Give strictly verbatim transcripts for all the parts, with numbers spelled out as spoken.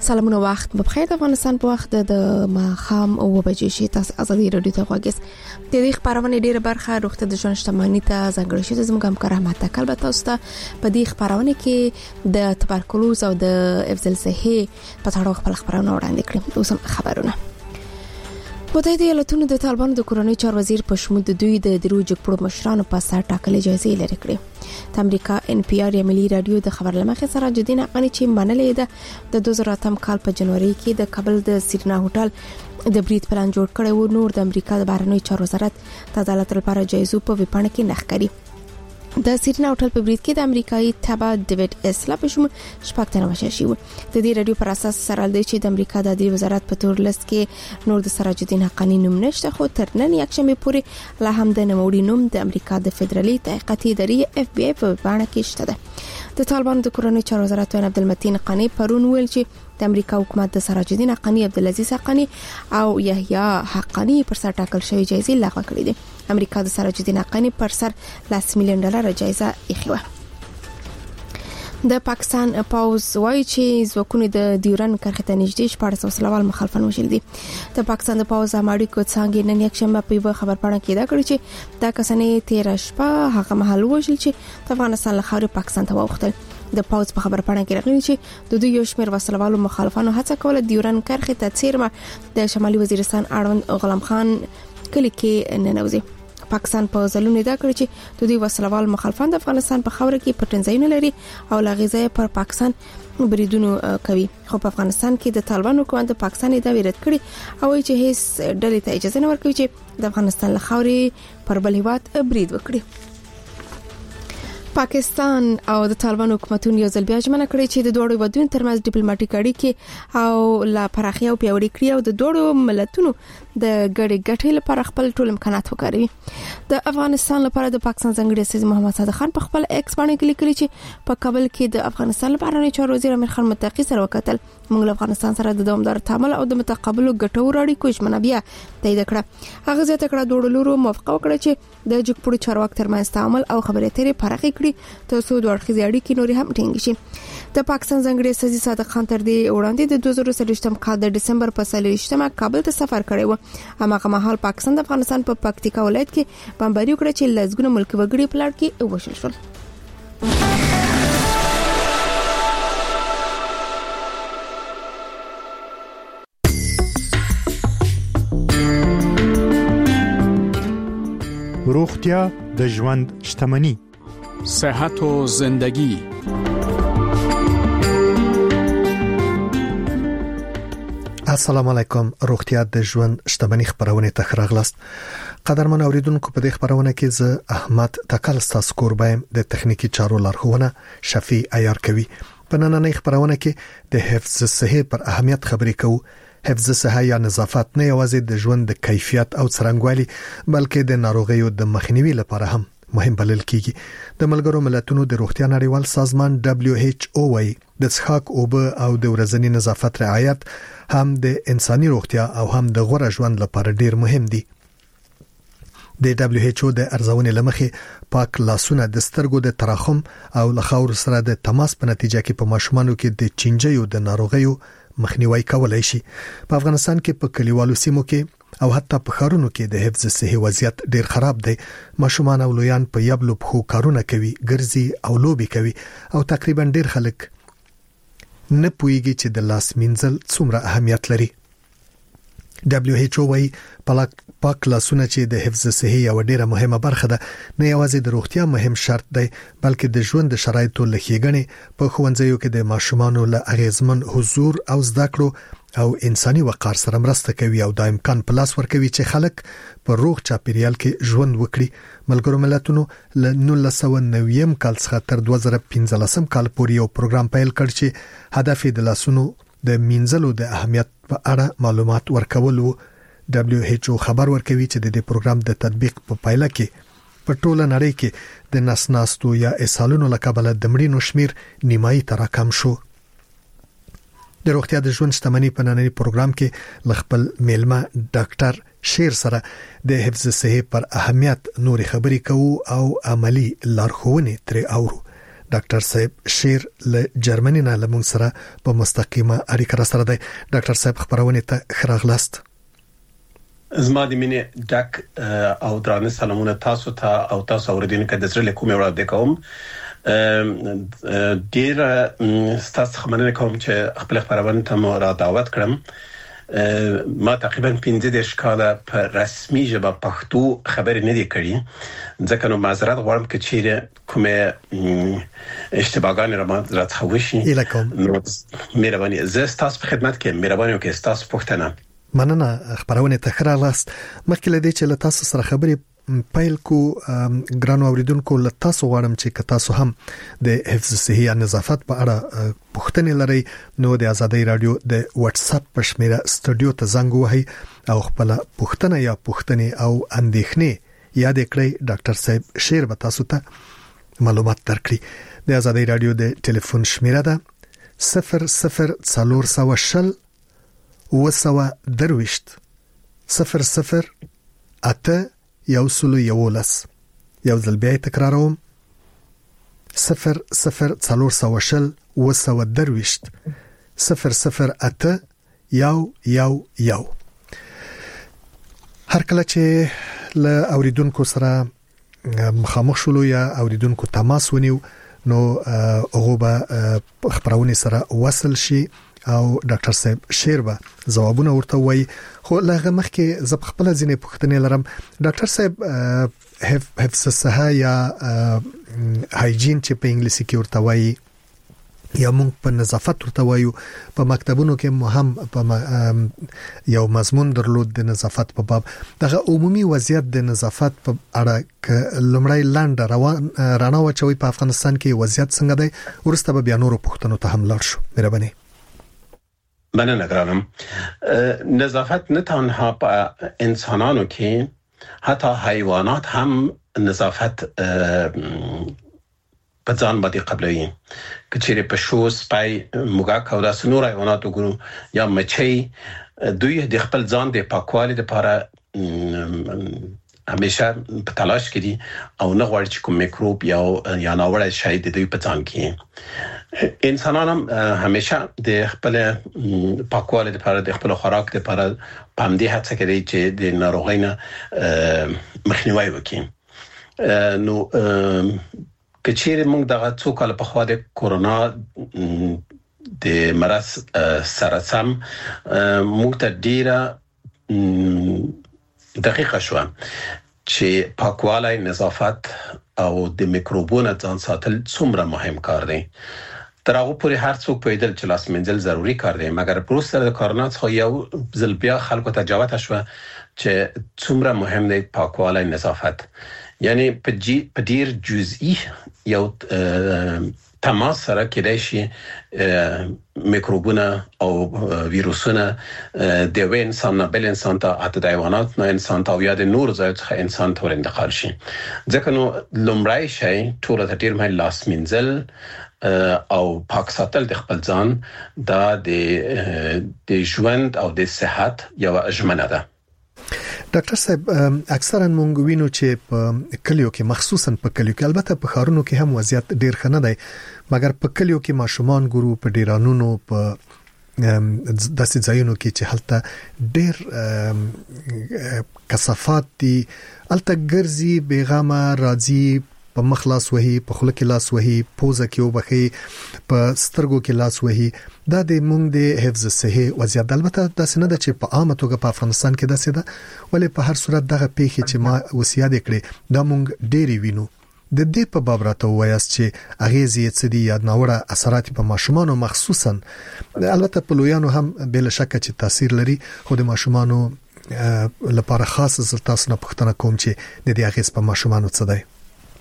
سلامونه وخت په خیر. د افغانستان په وخت د ماښام او بجې شي تاسو ازادي رادیو ته غوږیس. د دې خبرونه ډیره برخه روغتیا د ژوند شتمنۍ ته ځانګړې شوه. زموږ همکار احمد تکل به تاسو ته په دې خبرونه کې د تبرکلوز او د افزل صحي په اړه خپل خبرونه وړاندې کړم. اوس هم خبرونه. متحده ایالاتونو د طالبانو د کورنۍ چارو وزیر په شمول د دوی د درو جګپړو مشرانو په سر ټاکلې جایزې لري کړې. د امریکا ان پی آر یا ملي رادیو د خبر لمخې سراج الدین حقانی چې منلې ده د دوه زره اتم کال په جنوري کې د کابل د سیرینا هوټل د بریټ پلان جوړ کړی و. نور د امریکا د بهرنیو چارو وزارت د عدالت لپاره جایزو په ویپاڼه کې نښ کړي. د سیرینا هوټل په بریټ کې د امریکایي تبا ډیوډ اسلا په شمول شپږ تنه وژل شوي. د دې رادیو پر اساس سره دی چې د امریکا د عدالت وزارت په تور لیست کې نور د سراج الدین حقانی نوم نشته، خو تر نن یکشنبه پورې لا هم د نوموړي نوم د امریکا د فدرالي تحقیقاتي ادارې اف بی آی په ویبپاڼه کې شته ده. د طالبانو د کورنۍ چارو وزارت وین عبدالمتین قانی پرون ویل چې د امریکا حکومت د سراج الدین حقانی، عبدالعزیز حقانی او یحیی حقانی پر سر ټاکل شوی جایزې لغوه کړې دي. امریکا د سراج الدین حقانی پر سر لاس میلیون ډالر جایزه ایښې وه. د پاکستان پاوز وایي چې ځواکونه د ډیورن کرښې ته نږدې شپاړس وسلوال مخالفان وژل دي. د پاکستان د پاوز اماړي کو څنګه نن یکشنبه په یو خبرپاڼه کې دا کړی چې دا کسانې تیر شپه هغه محل وژل چې د افغانستان له خاورې پاکستان ته واوښتل. د پاوز په خبرپاڼه کې راغلی چې د دوی یو شمېر وسلوالو مخالفانو هڅه کوله ډیورن کرښې ته څیرمه د شمالي وزیرستان اړوند غلام خان کلی کې ننوځي. پاکستان په ځلونه دا کړی چې د دوی وسلوال مخالفان د افغانستان په خاوره کې پټنځایونه لري او لغزه پر پاکستان بریدونو کوي. خو په افغانستان کې د طالبانو حکومت د پاکستان د ویرت کړي او چې هیڅ ډلې ته اجازه نه ورکوي چې د افغانستان له خاورې پر بل هیواد برید وکړي. پاکستان او د طالبانو حکومتونو یو ځل بیا ژمنه کړې چې د دوه هیوادونو ترمنځ ډیپلوماټیک اړیکې او لا پراخي او پیاوړي کړي او د دوه ملتونو د ګډې ګټې لپاره خپل ټول امکانات وکاروي. د افغانستان لپاره د پاکستان ځانګړي استازي محمد صادق خان په خپل ایکس باندې لیکلي چې په کابل کې د افغانستان لپاره نه چارو وزیر امیر خان متقی سره وکتل. موږ له افغانستان سره د دوامدار تعامل او د متقابل ګټورو اړیکو ژمنه بیا تایید کړه. هغه زیاته کړه دوه لورو موافقه وکړه چې د جګپړو چارواکو ترمنځ تعامل او خبرې اترې پراخې کړي ترڅو دوه اړخیزې اړیکې نورې هم ټینګ شي. د پاکستان ځانګړي استازي صادق خان تر دې وړاندې د دوه زره څلوېښتم کال د ډسمبر په څلوېښتمه کابل ته سفر کړی و. هماغه مهال پاکستان د افغانستان په پکتیکا ولایت کې بمباري وکړه چې لږونه ملک وګړي په لړ کې وشل شول. روغتیا د ژوند شتمني. صحت و زندگی. السلام علیکم. روغتیا د ژوند شتمني خبرونه ته راغلاست. قدرمن اوریدونکو، په دې خبرونه کې زه احمد تکل ستاسو قربایم د تخنیکی چارو لارښوونه شفیع عیار کوي. په نننۍ خبرونه کې د حفظ صحه پر اهمیت خبرې کوو. حفظ صحه یا نظافت نه یوازې د ژوند د کیفیت او څرنګوالي بلکې د ناروغیو د مخنیوي لپاره هم مهم بلل کیږي. د ملګرو ملتونو د روغتیا نړیوال سازمان دبليو ایچ او وايي د څښاک اوبه او د ورځني نظافت رعایت هم د انساني روغتیا او هم د غوړه ژوند لپاره ډیر مهم دي. د دبليو ایچ او د ارزونې لمخې پاک لاسونه د سترګو د تراخم او لخور سره د تماس په نتیجه کې په ماشومانو کې د چینجیو د ناروغیو مخنیوي کولای شي. په افغانستان کې په کلیوالو سیمو کې او حتی په ښارونو کې د حفظ صحي وضعیت ډیر خراب دی. ماشومان او لویان په یبلو په کارونه کوي، ګرځي او لوبي کوي او تقریبا ډیر خلک نه پوهیږي چې د لاس مینځل څومره اهمیت لري. دبليو ایچ او وايي پاک لاسونه چې د حفظ صحي یو ډیره مهمه برخه ده، نه یوازې د روغتیا مهم شرط دی بلکې د ژوند د شرایطو لخیګنې په ښوونځیو کې د ماشومانو له اغیزمن حضور او زده کړو او انساني وقار سره مرسته کوي او د امکان پلاس ورکوي چې خلک په روغ چاپیریال کې ژوند وکړي. ملګرو ملتونو له نولس سوه نوي کال څخه تر دوه زره پنځلسم کال پورې یو پروګرام پیل کړ چې هدف یې د لاسونو د مینځلو د اهمیت په اړه معلومات ورکول وو. دبليو ایچ او خبر ورکوي چې د دې پروګرام د تطبیق په پایله کې په ټوله نړۍ کې د نسناستو یا اسهالونو له کبله د مړینو شمیر نیمایي ته راکم شو. د روغتیا د ژوند شتمني په نننۍ پروګرام کې لخپل میلمه ډاکټر شیر سره د حفظ صحه پر اهمیت نوري خبرې کوو او عملی لارښوونې ترې اورو. ډاکټر صاحب شیر له جرمني نه لمون سره په مستقیمه اړیکه را سره دی. ډاکټر صاحب خبرونه ته خراغلاست. زما د مینې ډک او درانه سلامونه تاسو ته او تاسو اوریدونکو د زړه کومه وړاندې کوم. ډیر ستاسو خبرونه کوم چې خپل خبرونه ته مو را دعوت کړم. ما تقریبا پنځه دیرش کاله په رسمي ژبه پښتو خبرې نه دي کړې، ځکه نو معذرت غواړم که چیرې کومه اشتباهګانې را ما راڅخه وشي. نو مهرباني زه ستاسو په خدمت کې مهرباني وکړئ. ستاسو پوښتنه مننه. خبرونه ته خراغلاست. مخکې له دې چې له تاسو سره خبرې پایل کو ګرانو اوریدونکو له تاسو غواړم چې تاسو هم د حفظ صحي یا نظافت په اړه پوښتنې لرئ نو د آزادۍ رادیو د واتس اپ په شمیره سټوډیو ته زنګ وهئ او خپل پوښتنه یا پوښتنې او اندېښنې یاد کړئ. ډاکټر صاحب شیر به تاسو ته معلومات درکړي. د آزادۍ رادیو د ټلیفون شمیره ده صفر صفر څلور سوه شل وسوه درويشت صفر صفر اته یو سلو یولس. یو ځل بیا تکراروم صفر صفر څلور سوه شل وسوه درويشت صفر صفر اته یو یو یو. هر کله چې له اوریدونکو سره مخامخ شولو یا اوریدونکو تماس ونیو نو هغه به خبرونه سره وصل شي او ډاکټر صاحب شیر به ځوابونه ورته وایي. خو لغه مخکې زب خپل ځینې پوښتنې لرم. ډاکټر صاحب حفظ الصحه یا هایجین چې په انګلیسي کې ورته وایي یا موږ په نظافت ورته وایو، په مکتبونو کې مو هم په یو مضمون درلود د نظافت په باب. دغه عمومي وضعیت د نظافت په اړه ک لمړی لاند روان رانه وچوي په افغانستان کې وضعیت څنګه دی، ورسته به بیا نورو پوښتنو ته هم لاړ شو. مهرباني. مننه ګرانم. نظافت نه تنها په انسانانو کې، حتی حیوانات هم نظافت په ځان باندې قبلوي. که چیرې په شو سپای موږک او داسې نور حیوانات وګورو یا مچۍ، دوی د خپل ځان د پاکوالي لپاره همیشه په تلاش کې دي او نه غواړي چې کوم میکروب یا یا ناوړه شی د دوی په ځان کې. انسانان هم همیشه د خپل پاکوالي لپاره د خپل خوراک لپاره په همدې هڅه کوي چې د ناروغۍ نه مخنیوي وکړي. نو که چیرې موږ دغه څو کال په خوا د کورونا د مرض سره سم موږ ته ډیره دقیقه شو چې پاکوالی، نظافت او د میکروبونو ځان ساتل څومره مهم کار دی. تر هغه پورې هر څوک پوهیدل چې لاس مینځل ضروری کار دی، مګر پروسه د کورونا څخه یو ځل بیا خلکو ته جوته شو چې څومره مهم دی پاکوالی، نظافت. یعنی په جی په ډیر جزئی یو تماس سره کېدای شي میکروبونه او ویروسونه د یو انسان نه بل انسان ته، حتی د حیوانات نه انسان ته او یا د نور ځای څخه انسان ته ورنتقال شي. ځکه نو لومړی شی ټول ته ډیر مهم لاس مینځل او پاک ساتل د خپل ځان دا د د ژوند او د صحت یو ژمنه ده. ډاکټر صاحب اکثرا مونږ وینو چې په کلیو کې، مخصوصا په کلیو کې، البته په ښارونو کې هم وضعیت ډیر ښه نه دی، مګر په کلیو کې ماشومان ګورو په ډیرانونو په داسې ځایونو کې چې هلته ډیر کثافات دي، هلته ګرځي بیغمه راځي، په مخ لاس وهي، په خوله کې لاس وهي، پوزه کې وبخي، په سترګو کې لاس وهي. دا د مونږ د حفظ صحي وضعیت البته داسې نه ده چې په عامه توګه په افغانستان کې داسې ده، ولې په هر صورت دغه پیښې چې ما وصیت کړې دا مونږ ډېری وینو. د دې په باب راته وایاست چې اغیزې څه دي یا ناوړه اثرات په ماشومانو مخصوصا، البته په لویانو هم بل شک چې تاثیر لري، خو د ماشومانو لپاره خاص زل تاسو نه پوښتنه کوم چې د دې اغیز په ماشومانو څه دی.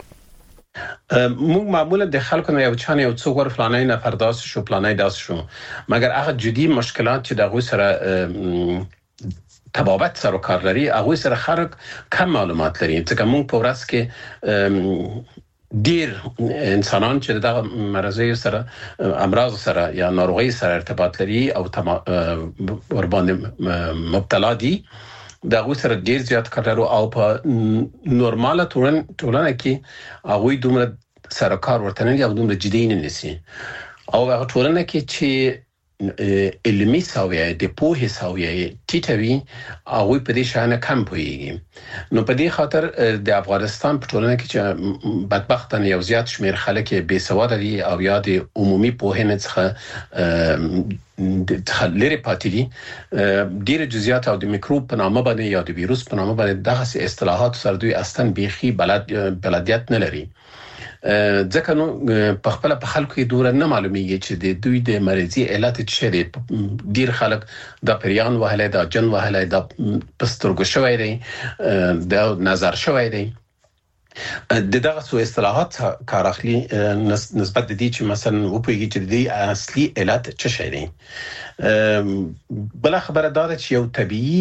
موږ معمولا د خلکو نه یو چانه یو څو ور فلانای نفر داس شو پلانای داس شو، مګر هغه جدي مشکلات چې دغه سره تبابت سره کار لري هغه سره خلک کم معلومات لري. ځکه موږ په ورځ کې ډیر انسانان چې دغه مرزي سره امراض سره یا ناروغي سره ارتباط لري او ور باندې مبتلا دي، دغه سره ډیر زیات کار لري او په نورماله ټولنه کې هغه دومره سره کار ورته نه یو دومره جدي نه نسی او هغه ټولنه کې چې علمي ساویه د پوهې ساویه ټیټوي او په دې شانه کم پوهیږي. نو په دې خاطر د افغانستان په ټولنه کې چې بدبختانه یو زیات شمیر خلک بې سواد دي او یا د عمومي پوهنې څخه د لری پاتې دي، ډېر جزئیات او د میکروب په نامه باندې یا د ویروس په نامه باندې دغه اصطلاحات سره دوی اصلا بيخي بلد بلدیت نه لري. ځکه نو په خپل په خلکو کې دوره نه معلومیږي چې د دوی د مرضی علت څه دي. ډیر خلک د پریان وهله د جن وهله د پسترګو شوی دی د نظر شوی دی د دغه سو اصطلاحات کار اخلي نسبت د دې چې مثلا وپویږي چې د اصلي علت څه شي دی. بل خبره دا ده چې یو طبيعي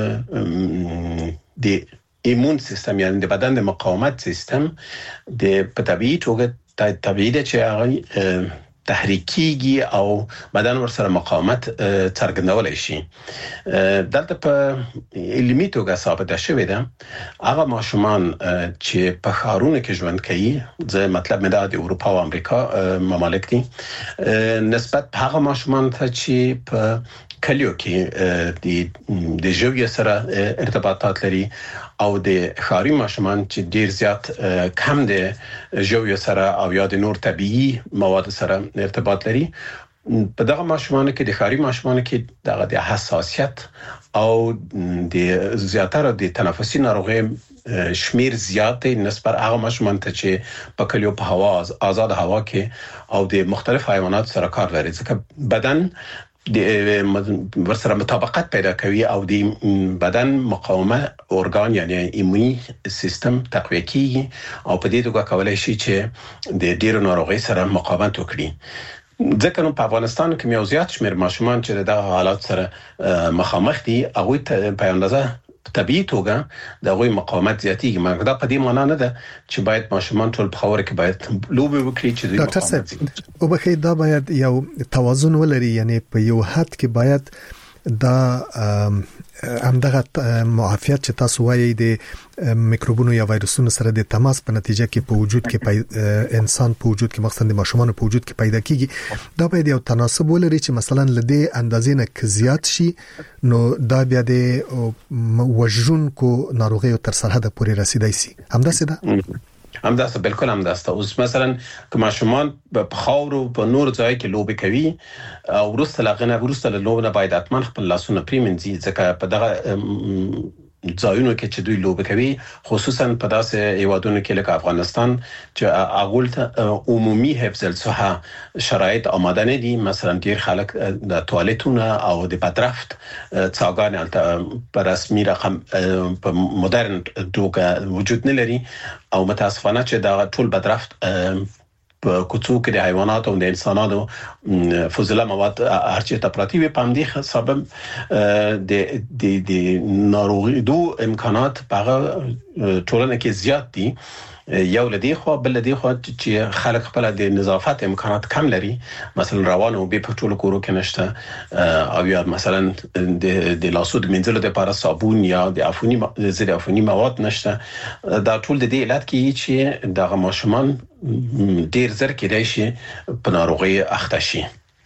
د ایمون سیستم یعنی د بدن د مقاومت سیستم د په طبيعي توګه طبيعي د چې هغه تحریکيږي او بدن ورسره مقاومت څرګندولای شي. دلته په علمي توګه ثابت شوی ده هغه ماشومان چې په ښارونو کې ژوند کوي، زه مطلب مې دا د اروپا او امریکا ممالک دي، نسبت هغه ماشومان ته چې په کلیو کې د د ژوند سره ارتباطات لري او د ښاري ماشومان چې ډیر زیات کم دي ژوند سره او یا د نور طبيعي مواد سره ارتباط لري. په دغه ماشومان کې د ښاري ماشومان کې دغه د حساسیت او د زیاتره د تنفسي ناروغي شمیر زیات نسبت هغه ماشومان ته چې په کلیو په هوا آزاد هوا کې او د مختلف حیوانات سره کار لري، ځکه بدن د ورسره مطابقت پیدا کوي او د بدن مقاومه ارګان یعنی ایموني سیستم تقویه کوي او په دې توګه کولای شي چې د ډیرو ناروغي سره مقاومت وکړي. ځکه نو په افغانستان کې یو زیات شمیر ماشومان چې دغه حالات سره مخامخ دي هغه په اندازه طبيعي توګه دغه مقاومت زیاتیږي. مګر دا په دې معنی نه ده چې باید ماشومان ټول په خبره کې باید لوبي وکړي چې دوی ډاکټر صاحب او به دا باید یو توازن ولري، یعنی په یو حد کې باید دا همدغه معافیت چې تاسو وایي د میکروبونو یا وایرسونو سره د تماس په نتیجه کې په وجود کې انسان په وجود کې مخصوصا د ماشومان په وجود کې پیدا کیږي، دا باید یو تناسب ولري چې مثلا لدې اندازې نه زیات شي نو دا بیا د وژونکو ناروغیو تر سرحد پورې رسیدای شي. همداسې ده همداسه بالکل همداسه. اوس مثلا که ماشومان په خاورو په نور ځای کې لوبي کوي او ورسته لغنه ورسته لوبنه باید اتمن خپل لاسونه پریمنځي، ځکه په دغه ځایونو کې چې دوی لوبي کوي خصوصا په داسې ایوادونو کې لکه افغانستان چې اغول ته عمومي حفظ الصحه شرایط آماده نه دي. مثلا ډیر خلک د توالتونو او د بدرفت څاګانې په رسمي رقم په مدرن توګه وجود نه لري او متاسفانه چې دا ټول بدرفت په کوڅو کې د حیوانات او د انسانانو فضله مواد هرچی ته پراتی وي، په همدې سبب د د د ناروغي دو امکانات په ټولنه کې زیات دي. یو لدی خو بل لدی خو چې خلک خپل د نظافت امکانات کم لري، مثلا روان او به په ټولو کورو کې نشته او یا مثلا د د لاسو د منځلو لپاره صابون یا د عفونی ضد عفونی مواد نشته. دا ټول د دې علت کې چې دغه ماشومان ډیر زر کېدای شي په ناروغي اخته شي.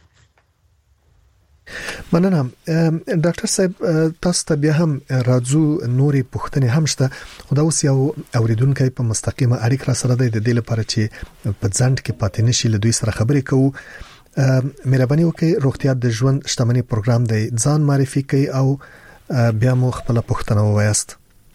مننه ډاکټر صاحب، تاسو ته بیا هم راځو، نورې پوښتنې هم شته، خو دا اوس یو اوریدونکو په مستقیمه اړیکه را سره د دې لپاره چې په ځند کې پاتې نشي له دوی سره خبرې کوو. مهرباني وکړئ روغتیا د ژوند شتمنۍ پروګرام دی، ځان معرفي کړئ او بیا مو خپل پوښتنه ووایاست.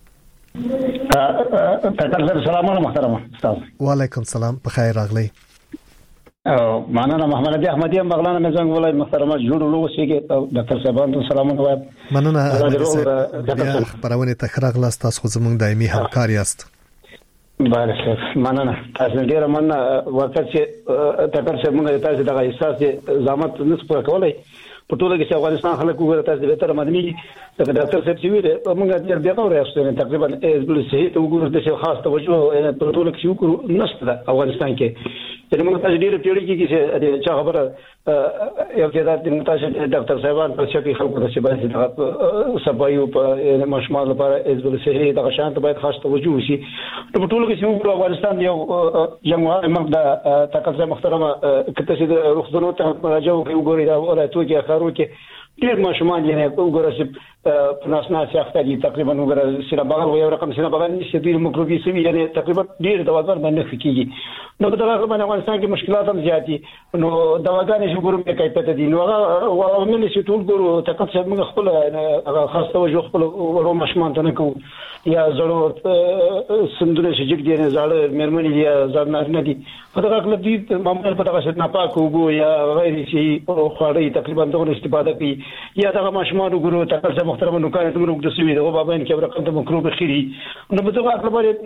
السلام علیکم محترم استاد. وعلیکم السلام، بخیر راغلی. معنا محمد علي احمدي بغلان مې څنګه ولای محترمه جوړ لوسیږي ډاکټر صاحبان سلام علیکم. مننه خبرونه تخراغ لاست، تاسو زموږ دایمي همکار یاست. بله مننه، تاسو ډیر مننه. وخت چې ډاکټر صاحب موږ تاسو دغه احساس زحمت نس پر کولای په ټوله کې افغانستان خلک وګوري تاسو به تر مدني د ډاکټر صاحب چې ویل موږ د بیا غوړې استونه تقریبا د صحت وګورو د خاص توجه په ټوله کې وکړو نشته افغانستان کې چې موږ تاسو ډیره پیړۍ کې چې چا خبره یو کې د تاسو ډاکټر صاحبان په شکل خلکو د شباب د سبایو په مشمال لپاره از بل صحت د شانت باید خاص توجه وشي په ټوله کې چې وګورو افغانستان یو جمهور مرګ د تقاضا محترمه کته چې د رخصتونو ته راځو کې وګوري دا ولایتو کې خارو کې ډیر ماشومان یې وګورئ چې په ناسنا سیاست دي تقریبا وګورئ سینه بغل یو رقم سینه بغل نشي د مکروبي سوي یعنی تقریبا ډیر دواګان باندې کیږي نو په دغه باندې افغانستان کې مشکلات هم زیاتی نو دواګان چې وګورم کې کیفیت دي نو هغه ومن چې ټول ګورو تقریبا موږ خپل هغه خاص توجه خپل ورو ماشومان ته نه کوو یا ضرورت سندونه چې جګ دي نه زړه مېرمنې دي زړه نه دي په دغه کله دي معمولا په دغه څه ناپاک وګو یا غیر شي او خاړې تقریبا دغه استفاده کوي یا دغه ماشومان وګورو تقریبا محترم نو کار ته موږ د سوي دغه بابا ان کې رقم ته مکروب خيري نو په دغه اړه باندې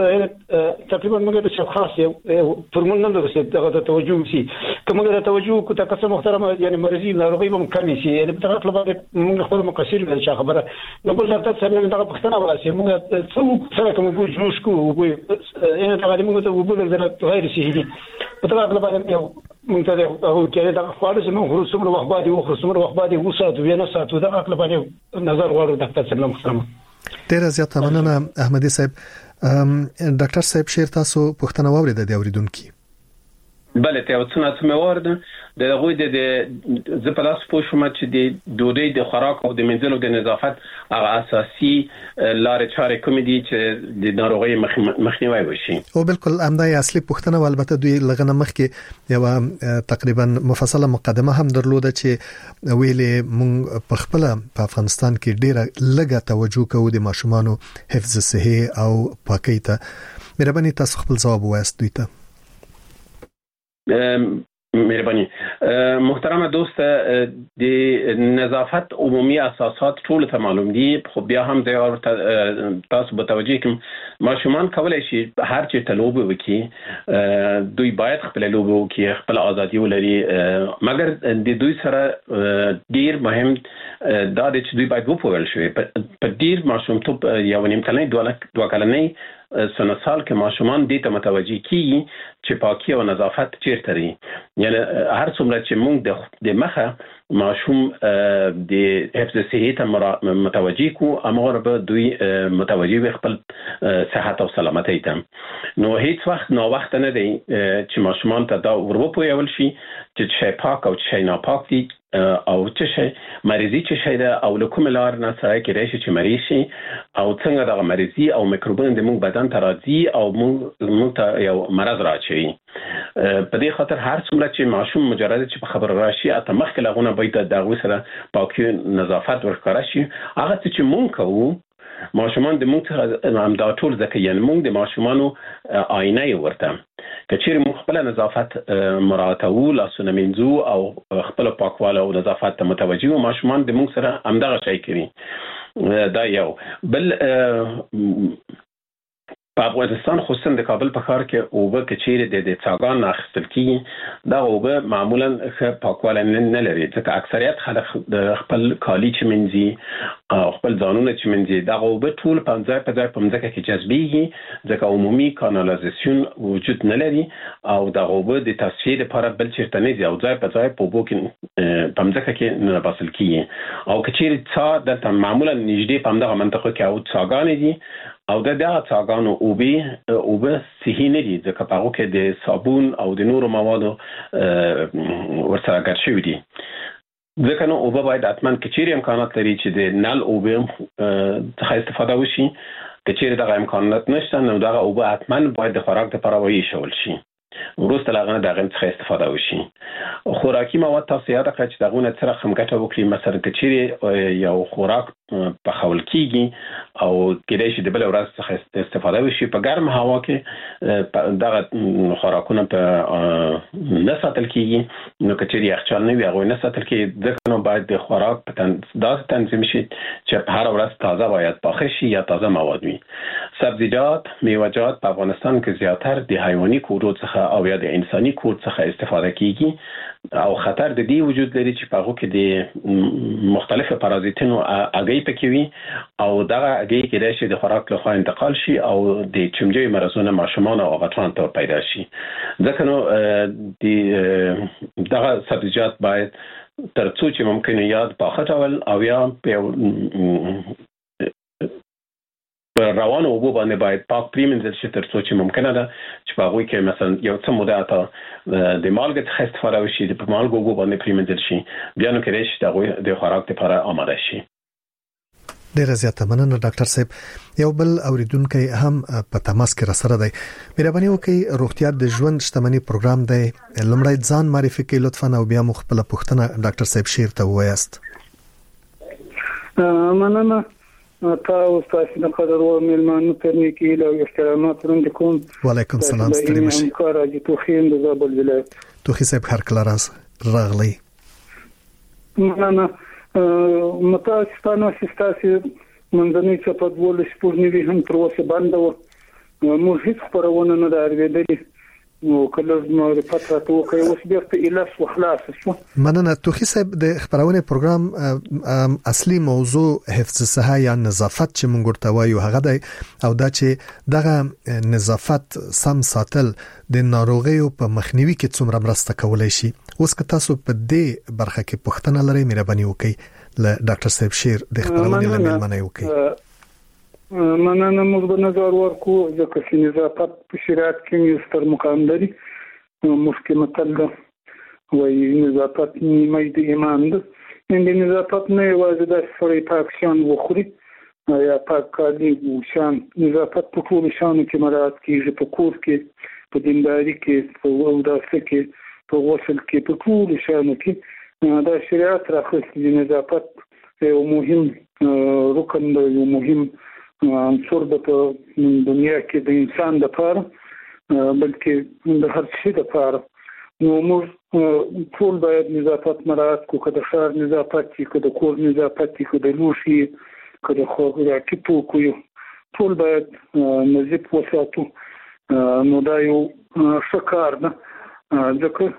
موږ تقریبا موږ د شخص یو فرمول نه درسته دغه توجه شي کومه د توجه کو تاسو محترم یعنی مرزي ناروغي هم کمی شي یعنی په دغه اړه باندې موږ خپل مقصر به خبره نو بل ډاکټر صاحب دغه پښتنه واسي موږ څو سره کوم وګو جوش کو وګو یعنی دغه موږ ته وګورل درته غیر شي په دغه اړه باندې یو موږ ته هو کې دا خالص موږ خرڅوم وخت باندې وخت خرڅوم وخت باندې وساتو یا نه ساتو دا خپل باندې نظر غواړو ډاکټر صاحب محترم ډیر زیات مننه احمدي صاحب ډاکټر صاحب شیر تاسو پښتنه واورید د اوریدونکو بله ته اوسنه سموار ده د هغوی د د پلاس پوه شوم چې د دوی د خوراک او د منځلو د نظافت هغه اساسي لارې چارې کوم دي چې د ناروغي مخنیوي وشي او بالکل همدای اصلي پوښتنه البته دوی لغنه مخکې یو تقریبا مفصله مقدمه هم درلوده چې ویلې مونږ په خپل په افغانستان کې ډیره لږه توجه کوو د ماشومانو حفظ صحي او پاکۍ ته مهرباني تاسو خپل ځواب وایست دوی ته مهرباني محترمه دوست د نظافت عمومي اساسات ټول ته معلوم دي خو بیا هم زه تاسو به توجه کوم ماشومان کولای شي هر چې تلوب وکي دوی باید خپل لوب وکي خپل ازادي ولري مګر د دوی سره ډیر مهم دا د چې دوی باید وپوهل شي په ډیر ماشوم ته یو نیم کلنۍ دوه کلنۍ سنه سال کې ماشومان دې ته متوجي کیږي چې پاکي او نظافت چیرته لري یعنی هر څومره چې موږ د مخه ماشوم د حفظ صحي ته متوجي کو امر به دوی متوجي وي خپل صحت او سلامتۍ ته نو هیڅ وخت نو وخت نه دی چې ماشومان ته دا ورپوهول شي چې شي پاک او شي ناپاک دي او چې شي مریضي چې شي دا او له کوم لار نه سره کې راشي چې مریض شي او څنګه د مریضي او میکروبونه د موږ بدن ته راځي او موږ موږ ته یو مرض راچي په دې خاطر هر څومره چې ماشوم مجرد چې په خبر راشي اته مخکې لغونه باید د هغه سره پاکي نظافت ورکړه شي هغه چې مونږ کوو ماشومان د موږ هم دا ټول ځکه یعنی موږ د ماشومانو آینه ورته کچېر موږ خپل نظافت مراعاتو لاسونه منځو او خپل پاکواله او نظافت ته متوجي او ماشومان د موږ سره همدغه شی کوي دا یو بل په افغانستان خصوصا د کابل په ښار کې اوبه کچېر د د څاګان اخیستل کیږي دا اوبه معمولا پاکواله نه لري ځکه اکثریت خلک د خپل کالی چې منځي او خپل ځانونه چې منځي دا اوبه ټول په ځای په ځای په ځکه کې جذبېږي ځکه عمومي کانالیزاسیون وجود نه لري او دا اوبه د تصفیې لپاره بل چیرته نه دي او ځای په ځای په اوبو کې په ځکه کې نه باسل کیږي او کچېر څا د معمولا نږدې په دغه منطقه کې او څاګان دي او د دغه څاګانو اوبه اوبه صحي نه دي ځکه په هغه کې د صابون او د نورو موادو ورسره ګډ شوي دي ځکه نو اوبه باید حتما کچېر امکانات لري چې د نل اوبه څخه استفاده وشي کچېر دغه امکانات نشته نو دغه اوبه حتما باید د خوراک لپاره وایشول شي وروسته لغنه دغه څخه استفاده وشي خوراکي مواد تاسو یاد کړئ چې دغه سره هم ګټه وکړي مثلا کچېر یو خوراک په خول کېږي او کېدای شي د بل ورځ څخه استفاده وشي په ګرم هوا کې دغه خوراکونه په نه ساتل کېږي نو کچېر یخچال نه وي هغه نه ساتل کېږي ځکه نو باید د خوراک په داسې تنظیم شي چې هر ورځ تازه باید پاخه شي یا تازه مواد وي سبزیجات میوه‌جات په افغانستان کې زیاتره د حیواني کودو څخه او یا د انساني کود څخه استفاده کیږي او خطر د دې وجود لري چې په هغه کې د مختلفو پارازیتونو اگې پکې وي او دغه اگې کې د شي د خوراک له خوا انتقال شي او د چمجي مرزونه ماشومان او غټان ته پیدا شي ځکه نو د دغه سبزیجات باید ترڅو چې ممکن یاد په خټول او یا په روان او وبو باندې باید پاک پریمنځل شي ترڅو چې ممکنه ده چې په هغه کې مثلا یو څه موده اته د مالګه څخه استفاده وشي د مالګه وبو باندې پریمنځل شي بیا نو کې شي دغه د خوراک لپاره آماده شي. ډیره زیاته مننه ډاکټر صاحب. یو بل اوریدونکو هم په تماس کې را سره دی. مهرباني وکړئ روغتیا د ژوند شتمنۍ پروګرام دی لمړی ځان معرفي کړئ لطفا او بیا مخبل پوښتنه ډاکټر صاحب شیر ته وایست. مننه تاسو تاسو د قدر او ملمانو ترنیکی له احترامات وړاندې کوم. وعلیکم السلام ستړي مشه. کار راځي توخین د زابل ولایت. توخی صاحب هر کله راز راغلی. مننه متاسفانه سیستاسي منځنۍ چې په ډول سپورنی هم تر اوسه بند و. موږ هیڅ خبرونه نه داروېدلې نو کله نو پاتره توکي اوس بیا په الاس وخلاص شو. مننه توخی صاحب د خبرونه پروګرام اصلي موضوع حفظ صحه یا نظافت چې مونږ ورته وایو هغه دی او دا چې دغه نظافت سم ساتل د ناروغیو په مخنیوي کې څومره مرسته کولای شي. اوس که تاسو په دې برخه کې پوښتنه لرئ مهرباني وکړئ له ډاکټر صاحب شیر د خبرونه لمنه وکړئ. مننه موږ به نظر ورکو ځکه چې نظافت په شریعت کې ستر مقام لري. مفتی متل وایي نظافت نیمه د ایمان ده. د نظافت نه یوازې د سړی پاک شان وخوري یا پاک کالي وشان نظافت په ټول شانو کې مراعات کیږي په کور کې په دینداري کې په وداسه کې په غسل کې په ټول شانو کې دا شریعت راخصي نظافت یو مهم رکن دی یو مهم عنصر د دنیا کې د انسان لپاره بلکې د هر څه لپاره نو موږ ټول باید نظافت مراعات کوو که د ښار نظافت چې که د کور نظافت چې که د لوښي که د خوراکي توکو ټول باید نظیف وساتو. نو دا یو ښه کار ده ځکه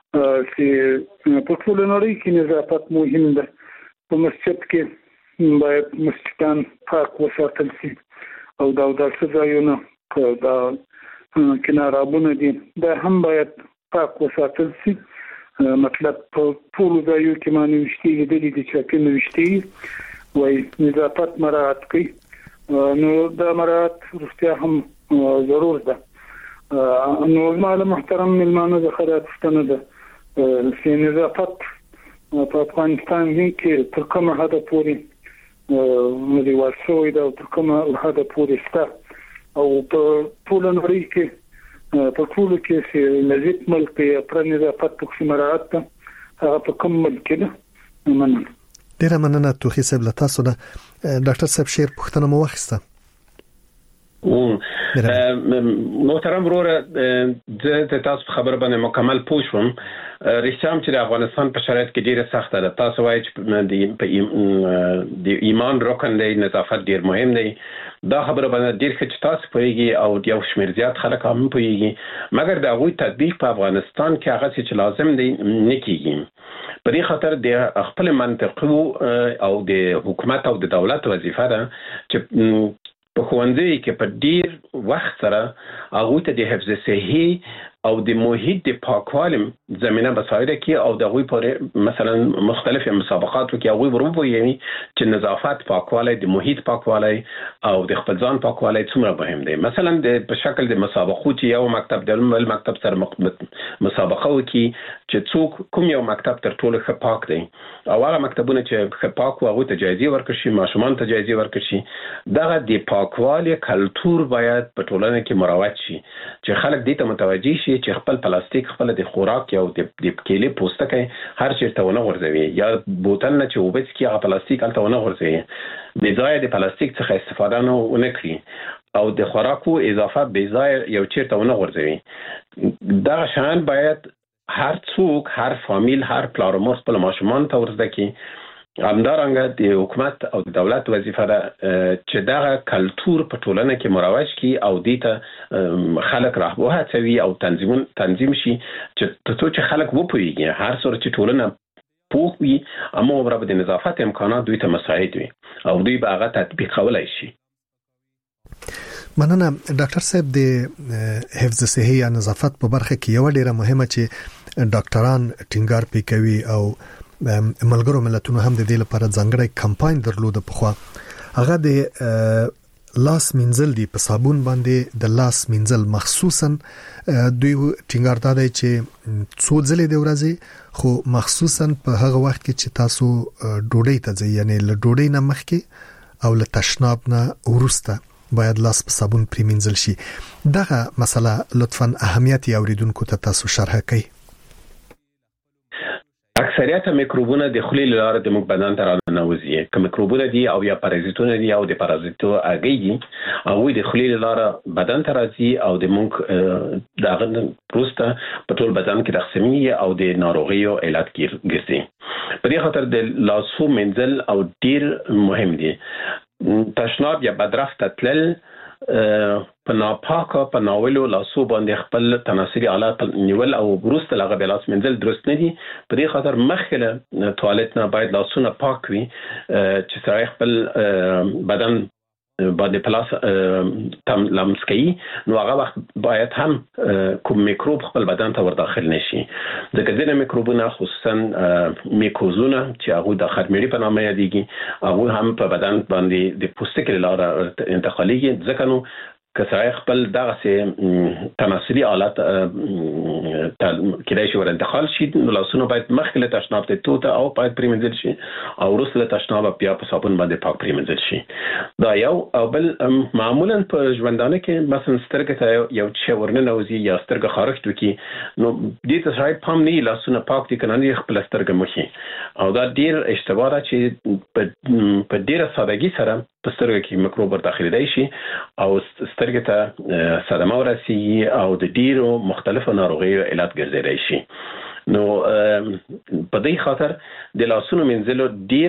چې په ټوله نړۍ کې نظافت مهم ده. په مسجد کې باید مسجدان پاک وساتل شي او دا د ځایونو که دا کنارابونه دي دا هم باید پاک وساتل شي. مطلب په ټول ځایو کې معنی وشتي دي چې کې نوشتي وای نظافت مراعات کوي نو دا مراعات رښتیا هم ضرور ده. نو معلومه محترم ملمانو د خیرات ستنه ده چې نظافت په افغانستان کې تر کومه حد پورې مدي ورسوي دا تر کومه حد پورې شته او په ټول نړۍ کې په ټول کې چې نظیف ملک یې پر نظافت په مراعات هغه په کوم ملک ده. مننه. ډیره مننه توخی صاحب له تاسو نه. ډاکټر صاحب شیر پوښتنه مو واخیسته. محترم وروره د تاسو خبر باندې مکمل پوه شوم. رښتیا چې د افغانستان په شرایط کې ډیره سخته ده. تاسو وایي چې د ایمان رکن دی نظافت ډیر مهم دی. دا خبره باندې ډیر ښه چې تاسو پوهیږئ او یو شمېر زیات خلک هم پوهیږي مګر د هغوی تطبیق په افغانستان کې هغه چې لازم دی نه کیږي. په دې خاطر د خپل منطقو او د حکومت او د دولت وظیفه ده چې په خوندې کې په ډیر وخت سره هغه ته د حفظ صحي او د محیط د پاکوالي زمينه بسایره کې او د غوي پر مثلا مختلف مسابقات کې هغه ورو یعنی چې نظافت پاکوالی د محیط پاکوالی او د خپل ځان پاکوالی څومره مهم دی. مثلا د په شکل د مسابقو چې یو مکتب د بل مکتب سره مسابقه وکي چې څوک کوم یو مکتب تر ټولو ښه پاک دی او هغه مکتبونه چې ښه پاک او هغه ته جایزه ورکړي ماشومان ته جایزه ورکړي دغه د پاکوالی کلچر باید په ټولنه کې مروج شي چې خلک دې ته متوجي شي چې خپل پلاستیک خپل د خوراک یا د کېلې پوستکي هر چیرته ونه غورځوي یا بوتل نه چې وبس کې هغه پلاستیک الته ونه غورځوي د ځای د پلاستیک څخه استفاده نه ونکړي او د خوراکو اضافه به ځای یو چیرته ونه غورځوي. دا شان باید هر څوک هر فامیل هر پلار مور خپل ماشومان ته ورزده کی همدارنګه د حکومت او د دولت وظیفه ده چې دا کلچر په ټولنه کې مروج کی او د ته خلک راهبوه کوي او تنظیم تنظیم شي چې ته چې خلک وپويږي هر څور چې ټولنه پوه وي اما برابر د نظافت امکانات دوی ته مساعد وي او دوی به هغه تطبیق کولای شي. مننه ډاکټر صاحب. د حفظ صحي یا نظافت په برخه کې یو ډیره مهمه چې ډاکټران ټینګار پې کوي او ملګرو ملتونو هم د دې لپاره ځانګړی کمپاین درلوده په خوا هغه د لاس منزل دی په صابون باندې د لاس منزل مخصوصا دوی ټینګار دادای چې څو ځلې د ورځې خو مخصوصا په هغه وخت کې چې تاسو ډوډۍ ته ځئ یعنی له ډوډۍ نه مخکې او له تشناب نه وروسته باید لاس په صابون پریمنځل شي. دغه مسله لطفاً اهمیت یې اوریدونکو ته تاسو شرح کړئ. اکثریت میکروبونه د خولې لاره د موږ بدن ته راننوځي. که میکروبونه دي او یا پارازیتونه دي او د پارازیتو اگې دي او د خولې لاره بدن ته راځي او د موږ دغه پروسته په ټول بدن کې تقسیمي او د ناروغیو علت ګرځي. په دې خاطر د لاسو منځل او ډیر مهم دي. تشناب یا بدرف تتلل په ناپاکه په ناولو لاسو باندې خپل تناسلي آلات نیول او وروسته لغه بلاس منځل درست نه دي. په دې خاطر مخکله توالت نه باید لاسونه پاک وي چې سړی خپل بدن باندې پلاس تم لمس کوي نو هغه وخت باید هم کوم میکروب خپل بدن ته ور داخل نشي. ځکه ځینې میکروبونه خصوصا میکوزونه چې هغه د خرمېړي په نامه یادېږي هغه هم په بدن باندې د پوستکي لاره انتقالېږي. ځکه نو که سړی خپل دغه سي تناسلي آلات کېدای شي ور انتقال شي نو لاسونه باید مخکله تشناب ته توته او باید پریمنځل شي او وروسته تشناب بیا په صابون باندې پاک پریمنځل شي. دا یو او بل معمولا په ژوندانه کې مثلا سترګې ته یو څه ورننوځي یا سترګه خارښت وکي نو دې ته سړی پام نه لاسونه پاک دي کنه نه خپل سترګه مخي او دا ډیر اشتباه ده چې په ډیره سادهګي سره په سترګه کې میکروب داخلي دی شي او سترګه ته صدمه ورسیږي او د ډیرو مختلفو ناروغیو علت ګرځیدای شي. نو په دې خاطر د لاسونو منځلو ډیر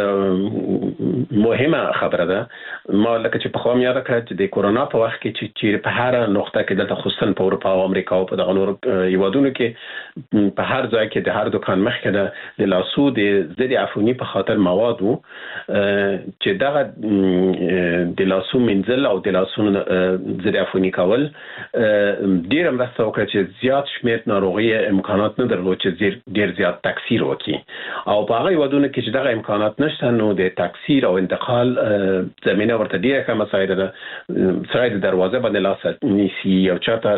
مهمه خبره ده. ما لکه چې په خو مې یاد کړ چې د کورونا په وخت کې چې په هر نقطه کې د خصوصا په اروپا او امریکا او په دغه نور هیوادونو کې په هر ځای کې د هر دکان مخکې د لاسو د ضد عفوني په خاطر مواد وو چې دغه د لاسو منځل او د لاسونو ضد عفوني کول ډیر مرسته وکړه چې زیات شمېر ناروغي امکانات نه درلود چې ډیر زیات تکثیر وکړي او په هغه هیوادونو کې چې دغه امکانات نشته نو د تکثیر او انتقال زمينه ورته ډیره کمه سایده ده. سړی د دروازه باندې لاس نیسي او چاته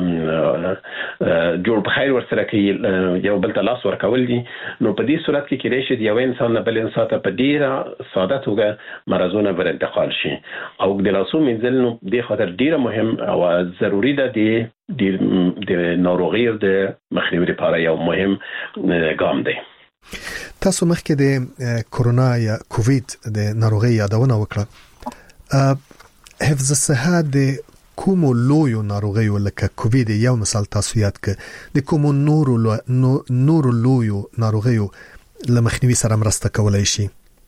جوړ په خیر ورسره کوي یو بل ته لاس ورکول دي نو په دې صورت کې کېدای شي یو انسان نه بل انسان ته په ډیره ساده توګه مرزونه بر انتقال شي او د لاسو منځل نو د خاطر ډیره مهم او ضروری ده د د ناروغیو د مخنیوي لپاره یو مهم ګام دی. تاسو مخکې د کورونا یا کووید د ناروغي یادونه وکړه. حفظ صحه د کومو لویو ناروغیو لکه کووید یو مثال تاسو یاد ک د کومو نورو نورو لویو ناروغیو لمخنیوي سره مرسته کولای شي؟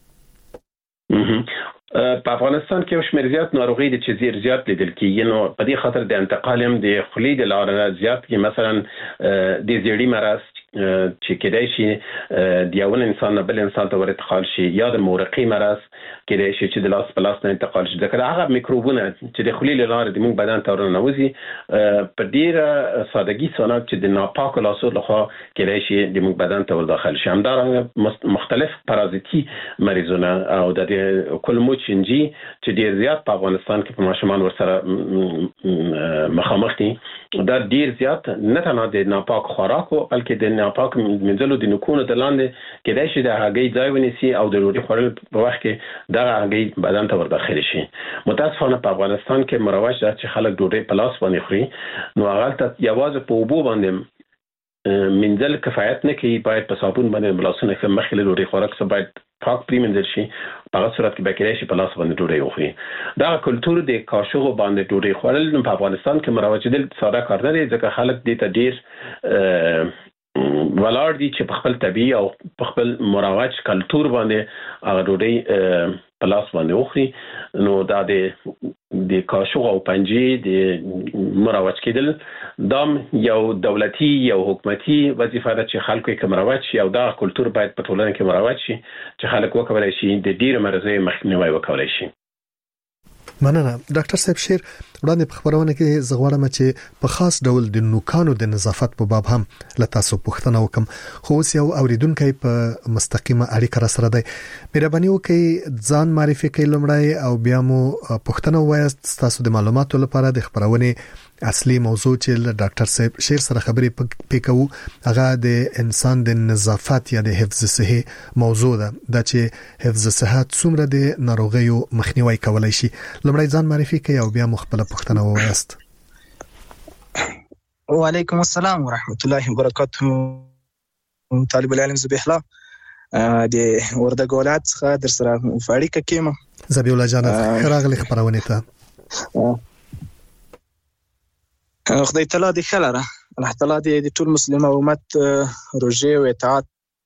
په افغانستان کې شمېر زیات ناروغي د چې زیر زیات لیدل کېږي نو په دې خاطر د انتقال هم د خولې د لارې زیات کې مثلا د زیړی مرض چې کېدای شي د یو انسان نه بل انسان ته ور انتقال شي یا د مورقي مرض کېدای شي چې د لاس په لاس نه انتقال شي. ځکه هغه میکروبونه چې د خولې لارې د موږ بدن ته ورننوځي په ډیره سادهګي سره چې د ناپاک لاسو لخوا کېدای شي د موږ بدن ته ور داخل شي. همدارنګه مختلف پارازیتي مریضونه او د کولموچینجی چې ډیر زیات په افغانستان کې په ماشومان ورسره مخامخ دي دا ډیر زیات نه تنها د ناپاک خوراکو بلکې د ناپاک منځلو د نکونو د لاندې کېدای شي د هغې ځای ونیسي او د ډوډۍ خوړل په وخت کې دغه هغې بدن ته ور داخل شي. متاسفانه په افغانستان کې مروج ده چې خلک ډوډۍ په لاس باندې خوري نو هغه ته یوازې په اوبو باندې منځل کفایت نه کوي. باید په صابون باندې لاسونه ښه مخکې له ډوډۍ خوراک څخه باید پاک پریمنځل شي. په هغه صورت کې به کېدای شي په لاس باندې ډوډۍ وخوري. دا کلتور د کاشوغو باندې ډوډۍ خوړل په افغانستان کې مروج دي ساده کار نه دی ځکه خلک دې ته ډیر ولاړ دي چې په خپل طبيعي او په خپل مروج کلچر باندې هغه ډوډۍ پلاس باندې وخوري. نو دا د د کاشوغ او پنجې د مروج کېدل دا یو دولتي یو حکومتي وظیفه ده چې خلکو یې مروج شي او دا کلچر باید په ټولنه کې مروج شي چې خلک وکولای شي د ډیر مرزه مخنیوي وکولای شي. مننه ډاکټر صاحب شیر. وړاندې په خبرونه کې زغواړم چې په خاص ډول د نوکانو د نظافت په باب هم لتاسو پوښتنه وکم، خو اوس یو اوریدونکو په مستقیمه اړیکه را سره دی. مهرباني وکړئ ځان معرفي کړئ لمړی او بیا مو پوښتنه وایست تاسو د معلوماتو لپاره د خبرونه اصلي موضوع چې ډاکټر صاحب شیر سره خبرې پکاو هغه د انسان د نظافت یا د حفظ صحه موضوع ده دا چې حفظ صحت څومره د ناروغیو مخنیوي کولای شي. لمړی ځان معرفي کړئ او بیا مخبل پوښتنه وایست. وعلیکم السلام ورحمت الله وبرکاته. طالب العلم ذبیح الله د وردګ ولایت څخه در سره فاړیکه کېم. ذبیح الله جان خراغلی خبرونه ته خدای تعالی دې خلره الله تعالی دې د ټول مسلمان امت روزه او اطاعت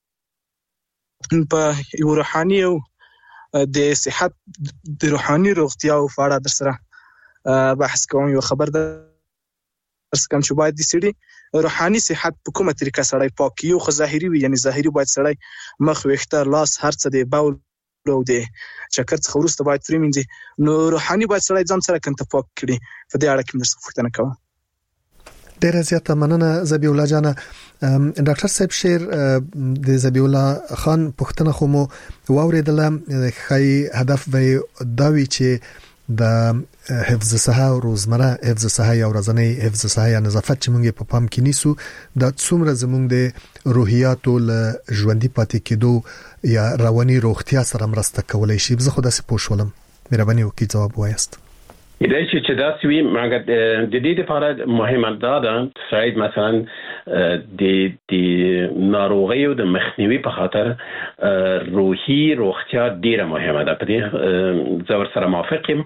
په یو روحاني او د صحت د روحاني روغتیا او فاړه در سره بحث کوم. یو خبر ده درس کوم چې باید د سړي روحاني صحت په کومه طریقه سړی پاکي او ظاهري وي، یعنی ظاهري باید سړی مخ ویښته لاس هر څه دی باول لو دی چکر څخه وروسته باید فرمینځي، نو روحاني باید سړی ځم سره کنه پاک کړي. په دې اړه کې موږ څه پوښتنه کوو. ډیره زیاته مننه ذبیح الله جان. ډاکټر صاحب شیر د ذبیح الله خان پوښتنه خو مو واوریدله، خای هدف به دا وی چې د حفظ صحه او روزمره حفظ صحه او ورځنی حفظ صحه یا نظافت چې موږ په پام کې نیسو د څومره زموږ د روحیاتو له ژوندۍ پاتې کېدو یا رواني روغتیا سره مرسته کولای شي. زه خو داسې پوښولم، مهرباني وکړئ ځواب وایست. دا چې دا سوي مګر د دې لپاره مهمه ده چې مثلا د د ناروغیو د مخنیوي په خاطر روحي روغتیا ډیره مهمه ده. په دې زور سره موافقم،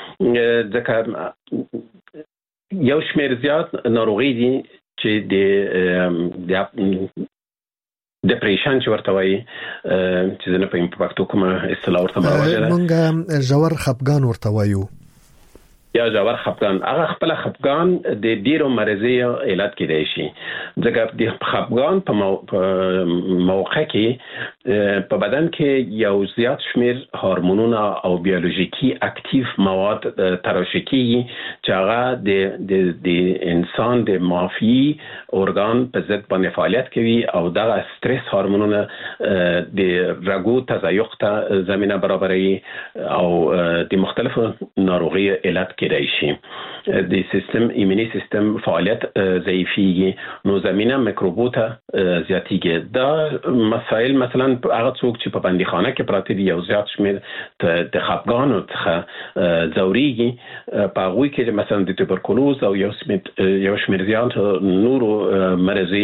ځکه یو شمېر زیات ناروغي دي چې د د ډیپریشن چې ورته وایي چې نه په پښتو کومه اصطلاح ورته مراجعه مونږ ژور خپګان ورته وایو یا ژور خپګان. هغه خپل خپګان د ډیرو مرزي علت کېدای شي، ځکه د خپګان په موقع کې په بدن کې یو زیات شمیر هورمونونه او بیولوژیکي اکټیو مواد ترشح کیږي چې هغه د د د انسان د معافي ارګان په ضد باندې فعالیت کوي او دغه استرس هورمونونه د رګو تضایق ته زمينه برابروي او د مختلفو ناروغیو علت کېدای شي. د سیستم ایمنی سیستم فعالیت ضعیفیږي، نو زمينه میکروبوته زیاتیږي. دا مسائل مثلا هغه څوک چې په بندیخانه کې پراته دي یو زیات شمیر د خپګانو څخه ځوريږي، په هغه کې مثلا د توبرکلوز او یو شمیر یو شمیر زیات نورو مرضی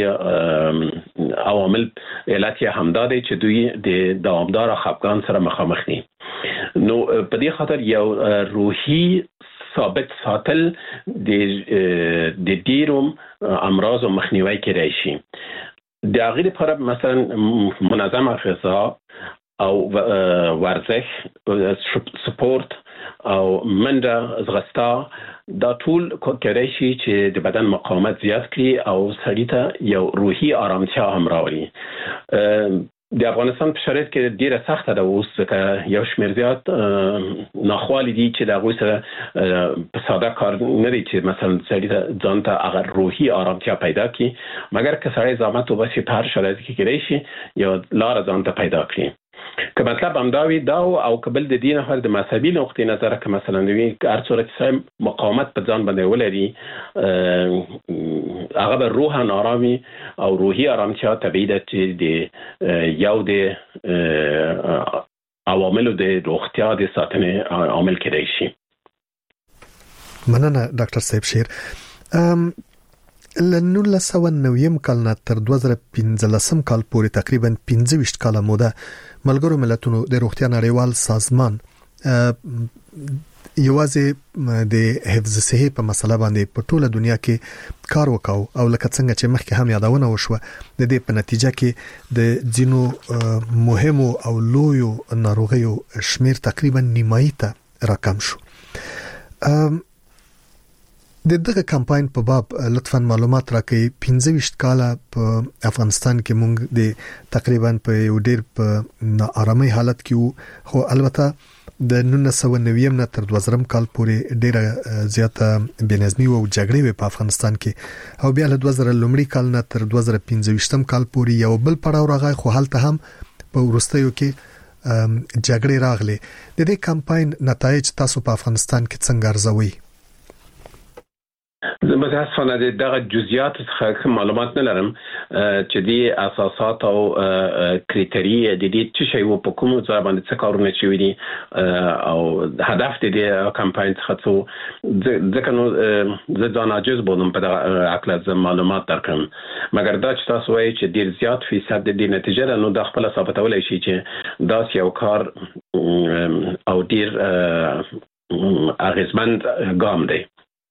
عوامل علت یې همدا دي چې دوی د دوامدار خپګان سره مخامخ دي. نو په دې خاطر یو روحي ثابت ساتل د د ډیروم امراض مخنیوي کېدای شي. د هغې لپاره مثلا منظمه غذا او ورزش، سپورت او منډه، ځغستا، دا ټول کېدای شي چې د بدن مقاومت زیات کړي او سړی ته یو روحي آرامتیا هم راوړي. د افغانستان په شرایط کې ډیره سخته ده اوس، ځکه یو شمیر زیات ناخوالي دي چې د هغوی سره په ساده کار نه دی چې مثلا سړي ته ځان ته هغه روحي آرامتیا پیدا کړي، مګر که سړی زحمت وباسي په هر شرایط کې کېدای شي یو لاره ځان ته پیدا کړي. که مطلب همداوي دا او قبل د دین هر د مذهبي نقطې نظر که مثلا وي هر صورت چې مقاومت په ځان باندې ولري هغه به روحاً آرامي او روحي آرامتیا طبیعي ده چې د یو د عواملو د روغتیا د ساتنې عامل کېدای شي. مننه ډاکټر صاحب شیر. لنول سو نویم کال نه تر دوه زره پنځلسم کال پورې تقریبا پنځه ویشت کاله موده ملګرو ملتونو د روغتیا نړیوال سازمان یوازې د حفظ صحي په مسله باندې په ټوله دنیا کې کار وکاو او لکه څنګه چې مخکې هم یادونه وشوه د دې په نتیجه کې د ځینو مهمو او لویو ناروغیو شمیر تقریبا نیمایي ته راکم شو. د دغه کمپاین په باب لطفاً معلومات راکړئ. پنځه ویشت کاله په افغانستان کې مونږ د تقریبا په یو ډیر په ناارامۍ حالت کې وو، خو البته د نولس سوه نوي نه تر دوه زره کال پورې ډیره زیاته بېنظمي او جګړې وې په افغانستان کې، او بیا له دوه زره لومړي کال نه تر دوه زره پنځه ویشت کال پورې یو بل پړاو راغی، خو هلته هم په وروستیو کې جګړې راغلي. د دې کمپاین نتایج تاسو په افغانستان کې څنګه ارزوي؟ زه متاسفانه د دغه جزئیات څخه معلومات نه لرم چې د اساسات او کریټریه د دې چې شی و په کوم ځای باندې څه کارونه شوي دي او هدف د کمپاین څخه څه ځکه نو زه ځان عاجز بولم په دغه عقل از معلومات درکم، مګر دا چې تاسو وایي چې ډیر زیات فیصد د دې نتیجه ده، نو د خپل ثابتولای شي چې دا یو کار او ډیر اغیزمند ګام دی.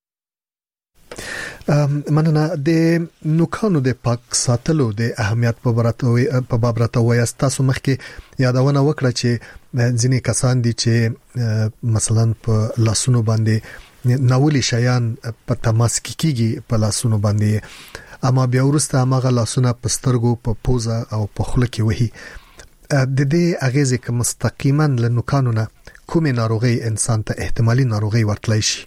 مننه. د نوکانو د پاک ساتلو د اهمیت په براتوي په باب راتوي تاسو مخکې یادونه وکړه چې ځینې کسان دي چې مثلا په لاسونو باندې ناولي شیان په تماس کې کیږي په لاسونو باندې، اما بیا ورسته هغه لاسونه په سترګو په پوزه او په خوله کې وهي. د دې اغیزې که مستقیما له نوکانو نه کومې ناروغي انسان ته احتمالي ناروغي ورتلای شي؟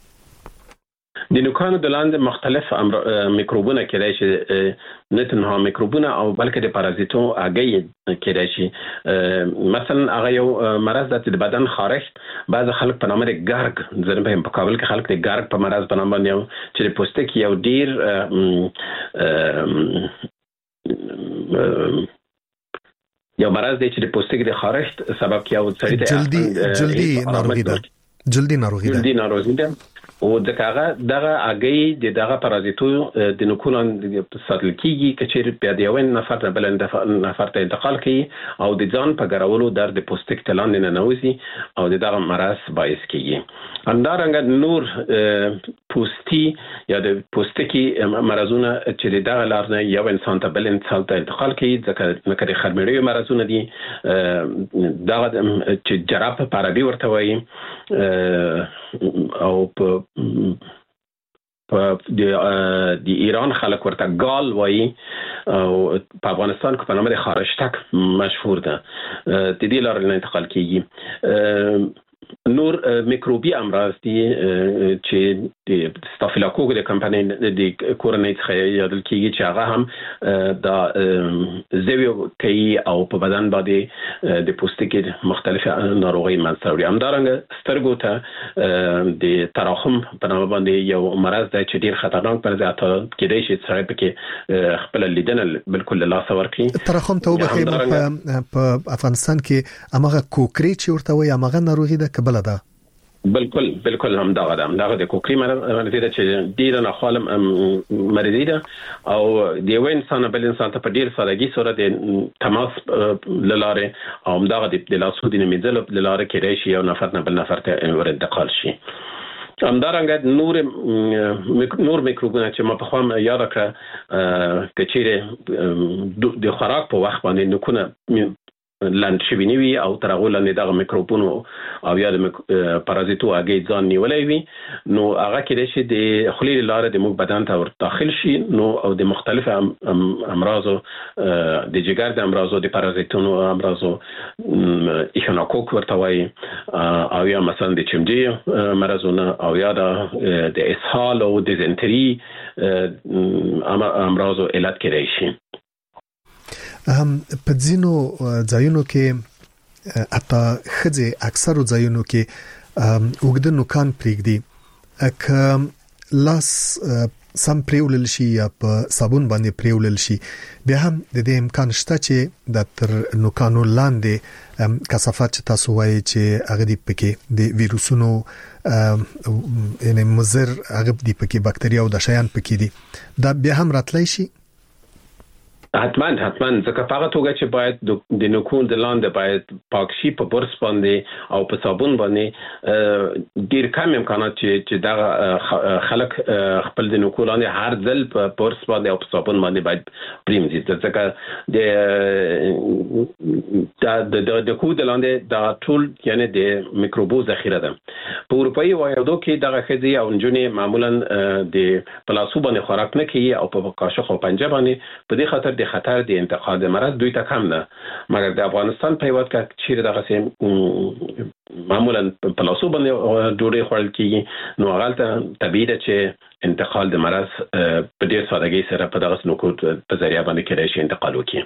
د نوکانو د لاندې مختلف میکروبونه کېدای شي، نه تنها میکروبونه او بلکې د پارازیتو اگې کېدای شي. مثلا هغه یو مرض د بدن خارښت، بعض خلک په نامه د ګرګ، زه په کابل کې خلک د ګرګ په مرض په نامه باندې چې د پوستکي یو ډیر یو مرض دی چې د پوستکي د خارښت سبب کوي او سړی ته جلدی جلدی ناروغي ده جلدی ناروغي ده جلدي ناروغي ده او دغه دغه اگې د دغه پارازیتو د نوکولان ساتل کیږي چې په د یو نفر نه بل نفر ته انتقال کوي او د ځان په ګرولو در د پوستک تلان نه نوځي او دغه مرض باعث کیږي. همدارنګه نور پوستی یا د پوستکي مرزونه چې دغه لار نه یو انسان ته بل انسان ته انتقال کوي، ځکه نکري خرمېړي مرزونه دي دغه چې جراب په عربي ورته وایي او په په د ایران خلک ورته ګال وایي او په افغانستان کې په نامه د خارشتک مشهور ده، د دې لارې نه انتقال کیږي. نور میکروبي امراض دي چې د ستافیلوکوک د کمپنۍ د کورنۍ څخه یادل کیږي چې هغه هم د زویو کوي او په بدن باندې د پوستکي مختلف ناروغي منځته وړي. همدارنګه سترګو ته د تراخم په نامه باندې یو مرض دی چې ډیر خطرناک پر ځای ته کېدای شي سره پکې خپل لیدنه بالکل له لاسه ورکړي. تراخم ته وبخې په افغانستان کې امغه کوکری چې ورته وایي امغه ناروغي ده بل ده؟ بالکل بالکل هم دغه ده دغه د کوکری مرض دی چې ډیر نه خالم مرضی ده او د یو انسان بل انسان ته په ډیر سادهګي سره د تماس لاره او دغه د لاسو د نمیدل لاره کې شي یو نفر نه بل نفر ته ور انتقال شي. همدارنګه نور نور میکروبونه چې ما په خوا یاد کړه کچېره د خوراک په وخت باندې نکونه لاند شوی نیوي او تر هغه لاندې دغه میکروبونو او یا د پارازیتو اگې ځان نیولای وي، نو هغه کې شي د خلیل لاره د موږ بدن ته ور داخل شي، نو او د مختلف امراضو د جګر د امراضو د پارازیتونو امراضو ایشنوکوک ورته وایي او یا مثلا د چمجي مرزونه او یا د اسهال او د دزنتری امراضو علت کېدای شي. هم په ځینو ځایونو کې اته خځې اکثرو ځایونو کې وګد نوکان پریږدي، که لاس سم پریولل شي یا په صابون باندې پریولل شي بیا هم د دې امکان شته چې د تر نوکانو لاندې کثافات چې تاسو وایي چې هغه دی پکې د ویروسونو یعنی مضر هغه دی پکې باکتریا او د شیان پکې دي، دا بیا هم راتلای شي؟ حتما حتما ځکه په هغه توګه چې باید د نوکون د لاندې باید پاک شي په برس باندې او په صابون باندې ډیر کم امکانات چې چې دا خلک خپل د نوکون لاندې هر ځل په برس باندې او په صابون باندې باید پریمځي ځکه د د د کو د لاندې دا ټول یعنی د میکروبو ذخیره ده. په اروپאי وایدو کې دغه خدي او نجونې معمولا د پلاسو باندې خوراک نه کوي او په قاشق او پنجه باندې په دې خاطر د خطر د انتقال د مرض دوی ته کم ده. مګر د افغانستان په هیواد کې چې دغه سیم معمولا په لاسو باندې ډوډۍ خوړل کیږي نو هغه طبيعي ده چې انتقال د مرض په ډیر سادهګۍ سره په دغه نوکو په ذریعہ باندې کېدای شي انتقال وکړي.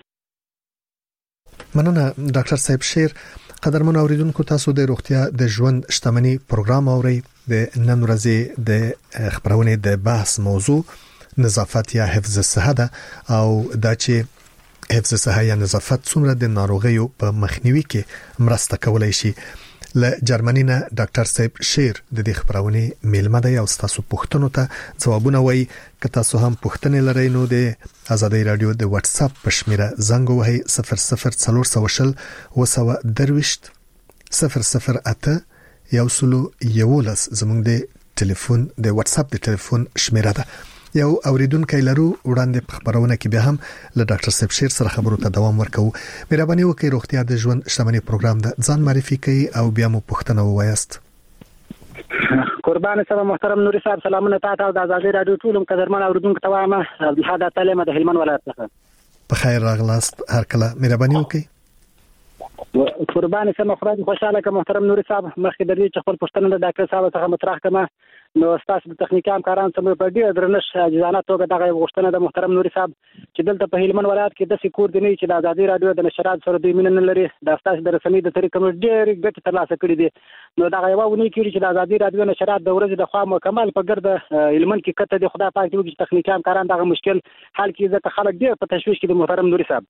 مننه ډاکټر صاحب شیر. قدرمن اوریدونکو تاسو د روغتیا د ژوند شتمنۍ پروګرام اوري. د نن ورځې د خبرونه د بحث موضوع نظافت یا حفظ صحه ده او دا چې حفظ صحه یا نظافت څومره د ناروغیو په مخنیوي کې مرسته کولای شي. له جرمني نه ډاکټر صاحب شیر د دې خبرونه میلمه دی او تاسو پوښتنو ته ځوابونه وایي. که تاسو هم پوښتنې لرئ نو د آزادۍ رادیو د واتس اپ په شمیره زنګ وهئ صفر صفر څلور سوه شل اوه سوه درویشت صفر صفر اته یو سلو یولس زموږ د ټلیفون د واتس اپ د ټلیفون شمیره ده. یو اوریدونکو لرو وړاندې په خبرونه کې به هم له ډاکټر صاحب شیر سره خبرو ته دوام ورکوو. مهرباني وکړئ روغتیا د ژوند شتمنۍ پروګرام د ځان معرفي کوي او بیا مو پوښتنه ووایاست. قربان سره محترم نوري صاحب سلامونه تاسو د آزادۍ رادیو ټولم قدرمن اوریدونکو ته وایم. عبدالحاد تعلیم د هلمند ولایت څخه په خیر راغلاست. هر کله مهرباني وکړئ. قربان سره خدای خوشاله که محترم نوري صاحب مخکې د دې چې خپل پوښتنه د ډاکټر صاحب څخه مطرح کړم نو تاسو د تخنیکی همکارانو سره په ډیر درنښت عاجزانه توګه دغه غوښتنه د محترم نوري صاحب چې دلته په هلمند ولایت کې د سکور دی نه چې د آزادۍ رادیو د نشرات سره دوی مين نه لري د تاسو د رسنۍ د طریقو ډیر ګټه ترلاسه کړې دي نو دغه یو ونی کړي چې د آزادۍ رادیو نشرات د ورځې د خوا مکمل په ګرد هلمند کې کته د خدای پاک دی چې تخنیکی همکاران دغه مشکل حل کړي ځکه خلک ډیر په تشویش کې د محترم نوري صاحب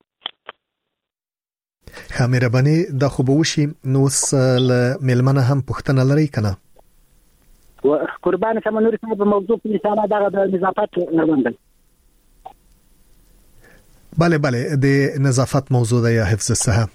خامربانی د خوبوشي نو سل ملمنه هم پښتنه لري کنه و قربان سم نوري صاحب موضوع په مثال دغه د نظافت نرمند bale bale د نظافت موضوع د حفظ الصحه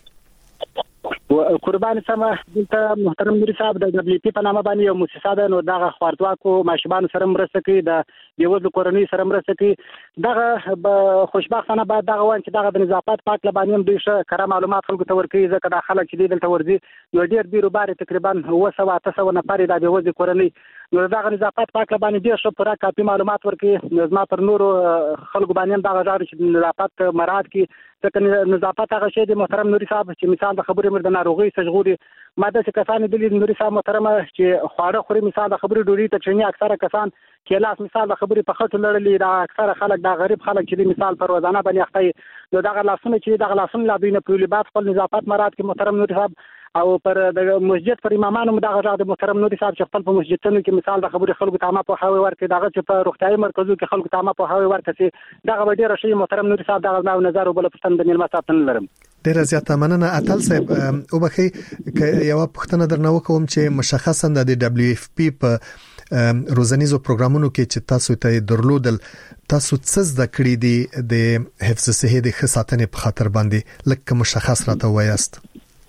و قربان سم د محترم نوري صاحب د دبليو پی په نامه باندې یو مؤسسه ده نو دغه خواردواکو ماشومان سره مرسته کوي د یوځل کورنۍ سره مرسته کوي دغه خوشبختانه بعد دغه وان چې دغه د نظافت پاک لبانې هم دوی ښه کره معلومات خلکو ته ورکوي ځکه د خلک چې دلته ورځي نو ډیر بیرو بار تقریبا اوه سوه اته سوه نفر د یوځل کورنۍ نو دغه نظافت پاک لبانې ډیر ښه پوره کافي معلومات ورکوي نو زما پر نورو خلکو باندې دغه ځار چې نظافت مراعات کی ځکه نظافت هغه شی د محترم نوري صاحب چې مثال د خبرې مر د ناروغي سجغوري ماده چې کسان د نوري صاحب محترمه چې خواړه خوري مثال د خبرې ډوډۍ ته چني اکثره کسان کلاس مثال د خبرې په خټو لړلې دا اکثره خلک دا غریب خلک چې مثال پر روزانه باندې اخته نو دغه لاسونه چې دغه لاسونه لا دوی نه پولیبات خپل نظافت مراد کې محترم نوري صاحب او پر د مسجد پر امامانو دغه ځای د محترم نوري صاحب چې خپل په مسجدونو کې مثال د خبرې خلکو ته ما په هاوی ورکړي دغه چې په روغتيایي مرکزو کې خلکو ته ما په هاوی ورکړي دغه ډیر شي محترم نوري صاحب دغه نظر وبله پښتن د نیل مساپن لرم ډیر زیاته مننه اتل صاحب او بخي یو پښتنه درنو کوم چې مشخصا د دبليو اف پی په روزنیزو پروګرامونو کې چې تاسو ته درلودل تاسو څه زده کړی دي د حفظ صحه د خصاتنې په خاطر باندې لکه مشخص راته وایست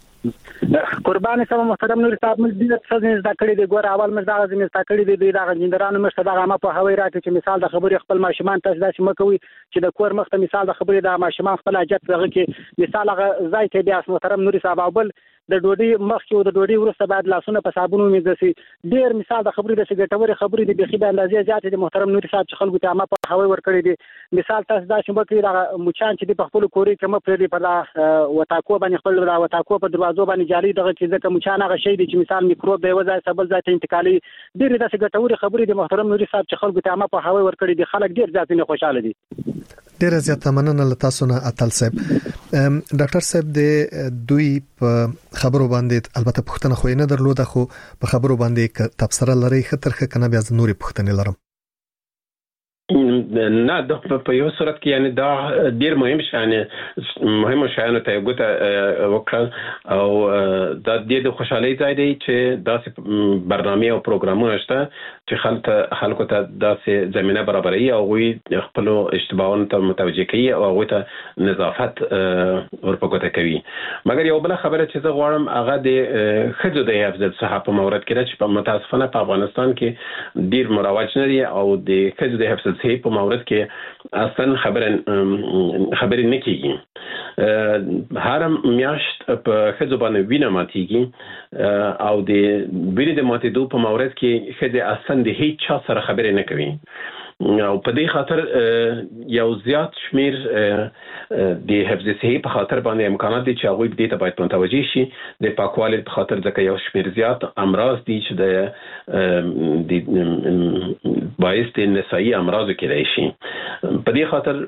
قربان سم محترم نوري صاحب مې د څه زده کړی دی ګور اول مې دا غزنه زده کړی دی دا غندرانو مشته دا ما په هوای راکې چې مثال د خبرې خپل ماشومان تاسو داسې مکوي چې د کور مخته مثال د خبرې د ماشومان خپل حاجت دغه کې مثال هغه ځای ته بیا محترم نوري صاحب او بل د ډوډۍ مخکې د ډوډۍ وروسته بعد لاسونه په صابون ومینځي ډیر مثال د خبرې د سګټوري خبرې د بخي د اندازې زیاتې د محترم نوري صاحب چې خلکو ته ما په هوای ورکړي دي مثال تاسو دا چې مکوي دا مچان چې په خپل کوري کې مپرې په وتاکو باندې خپل د وتاکو په دروازو باندې جاري دغه چې ځکه مچان هغه شی دي چې مثال میکروب دی وځي سبل ځای ته انتقالي ډیر د سګټوري خبرې د محترم نوري صاحب چې خلکو ته ما په هوای ورکړي دي خلک ډیر ځاتې نه خوشاله دي ډیر زیاته مننه له تاسو نه اتل صاحب ډاکټر صاحب د دوی په خبرو باندې البته پښتنه خو نه درلوده خو په خبرو باندې ک تبصره لري خطر خ کنه بیا نوري پښتنه لرم نه د په یو صورت کې یعنی دا ډیر مهم شي یعنی مهم شي نو ته ګوته وکړ او دا د خوشحالي ځای دی چې داسې برنامه او پروګرامونه شته چې خلک خلکو ته داسې زمينه برابري او وي خپل اشتباهونه ته متوجه کوي او هغه ته نظافت ورپکوته کوي. مګر یو بل خبره چې زه غواړم هغه د خځو د حفظ صحه په مورد کې چې په متاسفانه په افغانستان کې ډیر مروج نه دي او د خځو د حفظ صحه په مورد کې اصلا خبره خبرې نه کیږي. هر میاشت په خځو باندې وینه ماتيږي او د وینې د ماتېدو په مورد کې خځې اصلا د هیڅ چا سره خبرې نه کوي او په دې خاطر یو زیات شمیر د حفظ صحي په خاطر باندې امکانات دي چې هغه دې ته باید متوجي شي د پاکوالي په خاطر ځکه یو شمیر زیات امراض دي چې د د باعث د نسایي امراض کېدای شي. په دې خاطر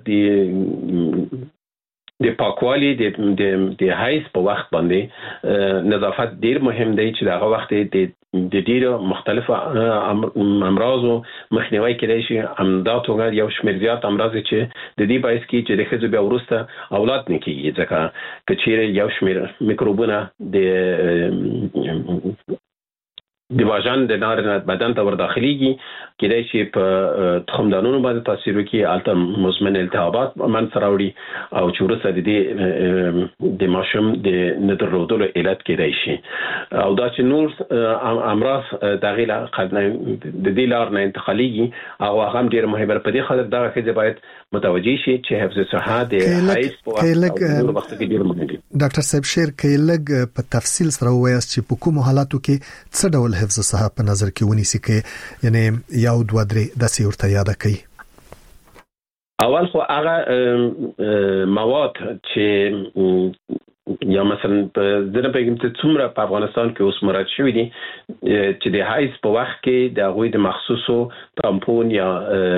د د پاکوالي د د د حیض په وخت باندې نظافت ډیر مهم دی چې دغه وخت د د ډیرو مختلفه امراضو مخنیوي کېدای شي. همدا توګه یو شمېر زیات امراض چې د دې باعث کیږي چې د ښځو بیا وروسته اولاد نه کیږي ځکه که چیرې یو شمېر میکروبونه د د واژن د نارینه بدن ته ورداخليږي کېدای شي په تخمدانونو باندې تاثیر وکړي البته مزمن التهابات من سره وړي او چې ورسره د دې د ماشوم د ندرودلو علت کېدای شي او دا چې نور امراض دغه د دې لار نه انتقاليږي او هغه هم ډیر مهمه په دې خاطر دغه کې باید متوجي شي چې حفظ صحه د حیض په وخت کې ډیر مهم دي. ډاکټر صاحب شیر کې لګ په تفصیل سره وایي چې په کوم حالاتو کې څه ډول حفظ صحه په نظر کې ونیسي کې یعنی یو دوه درې د سیورته یاد کړي. اول خو هغه مواد چې یا مثلا په دغه پیغام ته څومره په افغانستان کې اوس مراد شوی دي چې د حیض په وخت کې د غوي د مخصوصو تامپون یا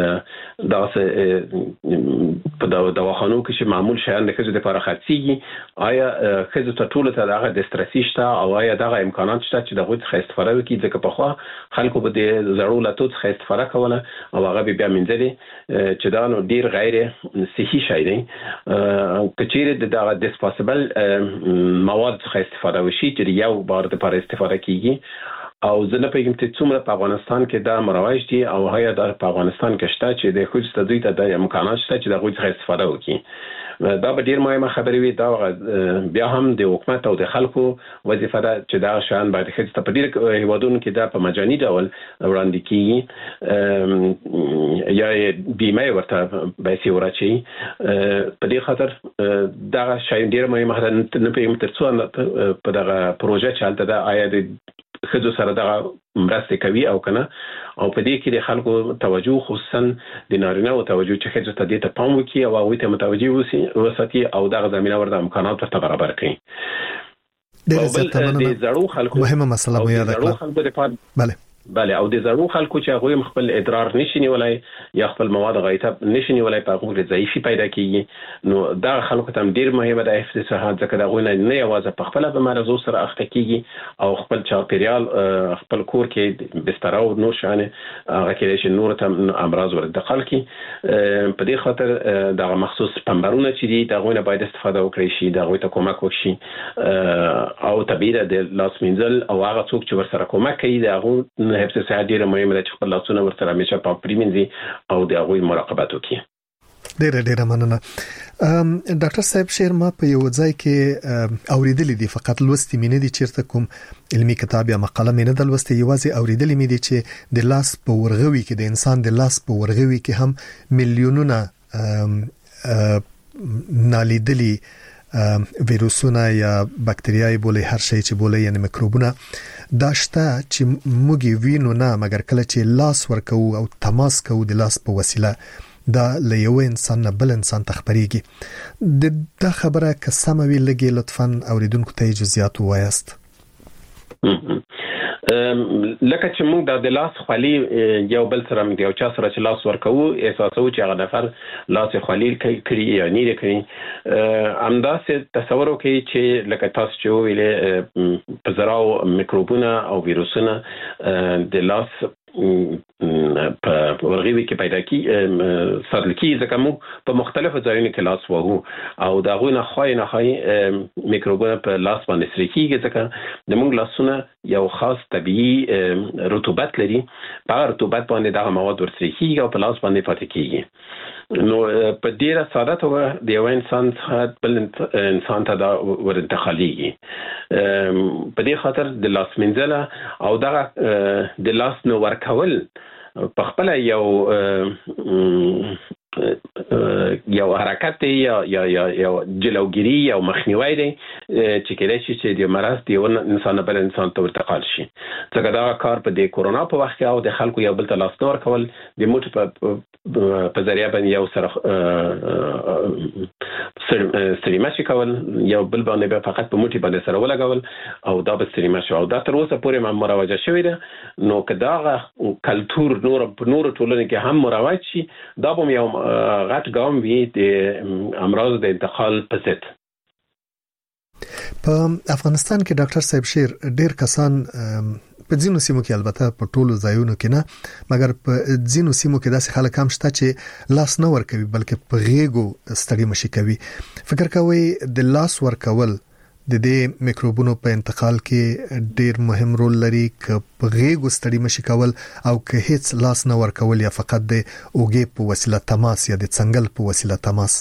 داسې په دواخانو کې چې معمول شیان د خځو لپاره خرڅيږي آیا خځو ته ټول ته دغه د سترسي شته او آیا دغه امکانات شته چې دغه څخه استفاده وکړي ځکه په خو خلکو به د زړو لاتو څخه استفاده کوله او هغه بیا منځلي چې دا نو ډیر غیر صحي شي دی کچېره دغه ډیسپوسیبل مواد څخه استفاده وشي چې یو بار د لپاره استفاده کیږي او زه نه پیږم چې څومره په افغانستان کې دا مروج دي او هيا د په افغانستان کې شته چې د خو ست دوی ته د امکانات شته چې د غوښ څخه استفاده وکړي. دا به ډیر مهمه خبرې وي. دا بیا هم د حکومت او د خلکو وظیفه ده چې دا شان باید خځې ته په ډیر هیوادونو کې دا په مجاني ډول وړاندې کیږي یا بیمه ورته پیسې ورچي. په دې خاطر دا شای ډیر مهمه ده نه پیږم تر څو په دغه پروژه چې حالت ده آیا د خځو سره دغه مرسته کوي او کنه او په دې کې د خلکو توجه خصوصا د نارینه او توجه چې خځو ته دې ته پام وکړي او هغه ته متوجه وسی وساتي او دغه زمينه ورته امکانات ورته برابر کړي. ډېر زیات مننه. د زړو خلکو مهمه مسله مو یاد کړه. بله بله او د زړو خلکو چې هغه خپل ادرار نشي نیولای یا خپل مواد غایطه نشي نیولای په هغه ضعیفي پیدا کیږي نو دا خلکو ته ډیر مهمه ده حفظ صحه ځکه دا غوښنه نه یوازې په خپل به مرزو سره اخته کیږي او خپل چاپیریال خپل کور کې بستر او نور شانه هغه کې چې نور ته امراض ورته دخل کی. په دې خاطر دا مخصوص پمبرونه چې دي دا غوښنه باید استفاده وکړي شي دا غوښته کومک وکړي او طبيعه د لاس منزل او هغه څوک چې ورسره کومک کوي دا غو حفظ صحه ډیره مهمه ده چې خپل لاسونه ورسره همیشه په پریمنځي او د هغه مراقبت وکړي. ډیره ډیره مننه. ډاکټر صاحب شیر ما په یو ځای کې اوریدلې دي فقط لوستي مې نه دي چیرته کوم علمي کتاب یا مقاله مې نه د لوستي یوازې اوریدلې مې دي چې د لاس په ورغوي کې د انسان د لاس په ورغوي کې هم میلیونونه نالیدلي ویروسونه یا بکتریاي بوله هر شي چې بوله یعنی میکروبونه داشته چې موږ وینو نه مګر کله چې لاس ورکو او تماس کوو د لاس په وسیله دا له یو انسان نه بل انسان ته خبريږي. د دا خبره که سم وي لګي لطفاً اوریدونکو ته جزئیات وایست. لکه چې موږ د لاس خالي یو بل سره موږ یو چا سره چې لاس ورکوو احساسو چې هغه نفر لاس خالي کوي یا نه کوي همداسې تصور وکړئ چې لکه تاسو چې ویلې په زراو میکروبونه او ویروسونه د لاس په ورغوي کې پیدا کی ساتل کی ځکه موږ په مختلفو ځایونو کې لاس وهو او دا غوښنه خای نه خای میکروبونه په لاس باندې سره کیږي ځکه د موږ لاسونه یو خاص طبيعي رطوبت لري په رطوبت باندې دا مواد ورسره کیږي او په لاس باندې پاتې کیږي نو په ډیره ساده توګه د یو انسان څخه بل انسان ته دا ورنتقاليږي په دې خاطر د لاس منځله او دا د لاس نو ورکول په خپل یو یو حرکت یا یا یا یو جلوګری یا مخنیوي دی چې کله چې د مرض دی انسان بل انسان ته ورتقال شي څنګه دا کار په د کورونا په وخت کې او د خلکو یو بل ته لاس نور کول د موټ په په ذریعہ باندې یو سره سریمه شي کول یو بل باندې فقط په موټي باندې سره ولګول او دا به سریمه شو او دا تر اوسه پورې ما مروجه شوې ده نو کدا کلچر نور په نور ټولنه کې هم مروج شي دا به یو غټ ګام وی د امراض د انتقال په ضد په افغانستان کې ډاکټر صاحب شیر ډیر کسان په ځینو سیمو کې البته په ټولو ځایونو کې نه مګر په ځینو سیمو کې داسې خلک هم شته چې لاس نه ور کوي بلکې په غیګو ستړي مشي کوي فکر کوي د لاس ور کول د دې میکروبونو په انتقال کې ډیر مهم رول لري ک په غیګو ستړي مشي کول او که هیڅ لاس نه ور کول یا فقط د اوګې په وسیله تماس یا د څنګل په وسیله تماس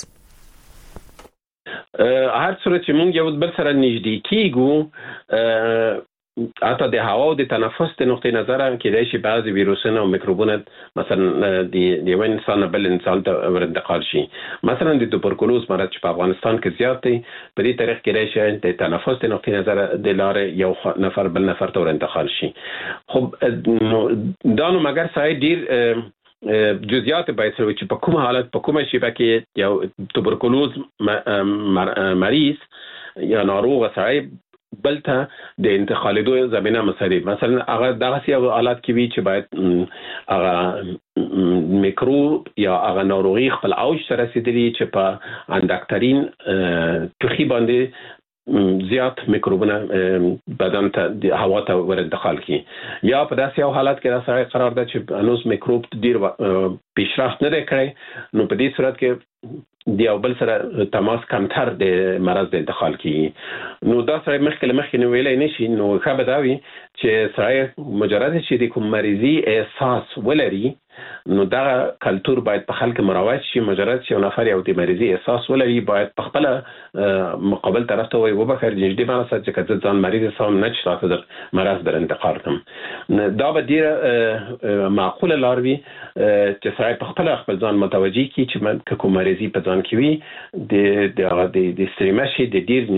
هر څومره چې موږ یو بل سره نږدې کیږو حتی د هوا او د تنفس د نقطې نظر کې د شي بعضي ویروسونه او میکروبونه مثلا د یو انسان بل انسان ته ورنتقال شي مثلا د توبرکلوز مرض چې په افغانستان کې زیات دی په دې طریق کې د شي د تنفس د نقطې نظر د لارې یو نفر بل نفر ته ورنتقال شي خب دا نو مګر سای ډیر جزئیات باید سره چې په کومه حالت په کومه شیبه کې یو توبرکلوز مریض یا ناروغ سړی بلته د انتقالېدو زمينه مسري مثلا هغه دغه سي حالات کې وی چې باید هغه میکروب یا هغه ناروغي خپل اوج سره رسیدلی چې په اندکترین توخي باندې زیات میکروبونه بدن ته د هوا ته ورنتقال کی یا په داسې حالات کې راځي قرار ده چې انوس میکروب ډیر پیشرفت نه کړي نو په دې صورت کې دی او بل سره تماس کمتر د مرض د انتقال کی نو دا سره مخکله مخکې ویلای نشي نو خبر دا وی چې سره مجرد چې د کوم مریضي احساس ولري نو دا کلچر باید په خلک مروج شي مجرد چې یو نفر یو د مریضي احساس ولري باید په خپل مقابل طرف ته وي وبخیر نږدې باندې چې کله ځان مریض سم نه چرته در مرض در انتقال کوم دا به ډیر معقوله لار وي چې سره په خپل خپل ځان متوجي کی چې کوم مریضي په ځان کې وي د د د استریمشي د ډیر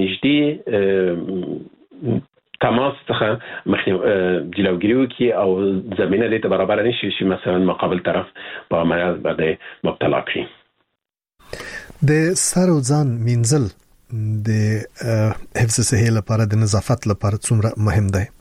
نږدې تماس څخه مخنیوي جلوګریو کی او زمينه دې ته برابر نشي شي مثلا مقابل طرف په مرض باندې مبتلا کی د سر او ځان منزل د حفظ صحي لپاره د نظافت لپاره څومره مهم دی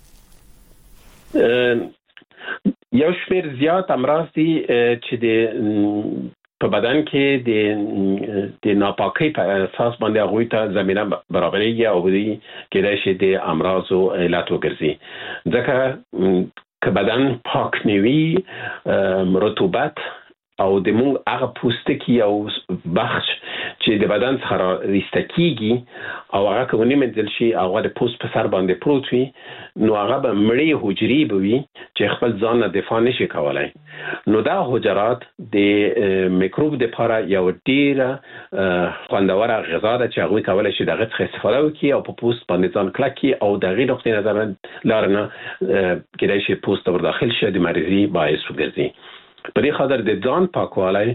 یو شمیر زیات امراض دي چې د په بدن کې د د ناپاکۍ په اساس باندې هغه ته زمينه برابرېږي او دې کې د شي د امراض او علت وګرځي ځکه که بدن پاک نیوي رطوبت او د مونږ هغه پوستکی او بخش چې د بدن څخه ریستکیږي او هغه کومې منځل شي هغه د پوست په سر باندې پروت وي نو هغه به مړی حجري بوي چې خپل ځان نه دفاع نشي کولای نو دا حجرات د میکروب د لپاره یو ډیره خوندوره غذا ده چې هغه کولای شي دغه څخه استفاده وکړي او په پوست باندې ځان کلکي او دغه نقطې نظر لارنه کېدای شي پوست ور داخل شي د مریضي باعث وګرځي په دې خاطر د ځان پاکوالی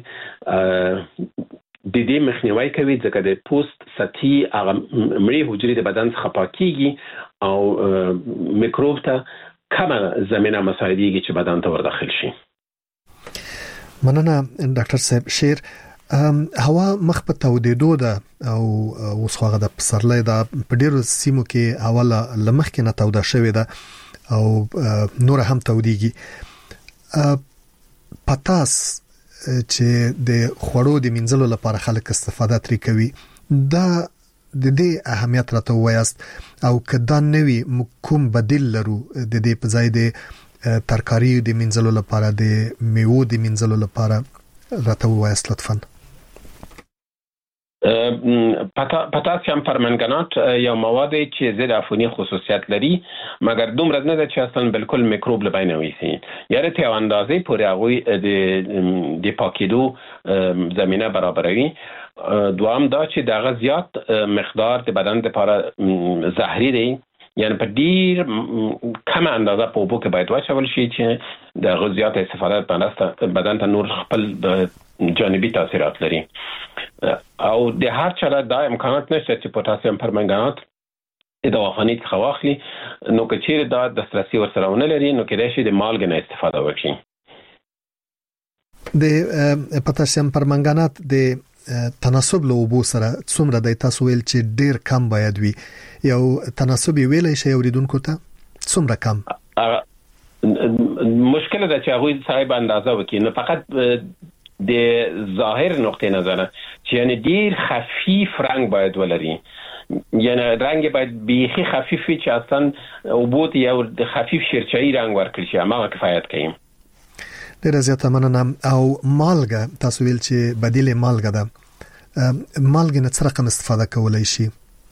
د دې مخنیوي کوي ځکه د پوست سطحي هغه مړی حجرې د بدن څخه پاکيږي او میکروب ته کومه زمينه مساعدېږي چې بدن ته ورداخل شي مننه ډاکټر صاحب شیر هوا مخ په تودېدو ده او اوس خو هغه د پسرلۍ ده په ډیرو سیمو کې هوا لمخ کې نه توده شوې ده او نور هم تودېږي پتاس چې د خوړو د منځلو لپاره خلک استفاده ترې کوي دا د دې اهمیت راته وایست او کدا نوې کوم بدیل لرو د دې په ځای د ترکاری د منځلو لپاره د میوه د منځلو لپاره راته وایست لطفا. پتاسیم پرمنګنات یو مواد چې ضد عفونی خصوصیت لري مګر دومره نه ده چې اصلا بالکل میکروب له بین وایسي یاره ته اندازې پورې هغه د د پاکیدو زمينه برابروي. دوام دا چې دغه زیات مقدار د بدن لپاره زهري دی یعنی په ډیر کم اندازه په اوبو کې باید واچول شي چې د غذایت استفاده په بدن ته نور خپل جانبي تاثیرات لري او د هر چا د امکانات نشته چې پوتاسیم پرمنګنات د دواخانې څخه واخلي نو که چیرې دا دسترسي ورسره ونه لري نو کېدای شي د مالګې نه استفاده وکړي. د پوتاسیم پرمنګنات د تناسب له اوبو سره څومره د تاسو ویل چې ډیر کم باید وي یو تناسب ویلای شي اوریدونکو ته څومره کم؟ مشکل ده چې هغه صاحب اندازه وکړي نه فقط د ظاهر نقطه نظر چې یعنی ډیر خفیف رنگ باید ولري یعنی رنگ باید بیخي خفیف وي چې اصلا اوبوت یو د خفیف شیرچایی رنگ ورکړي چې ما کفایت کوي. ډیر زیاته مننه. او مالګه تاسو ویل چې بدیل مالګه ده مالګه نه څه رقم استفاده کولای شي؟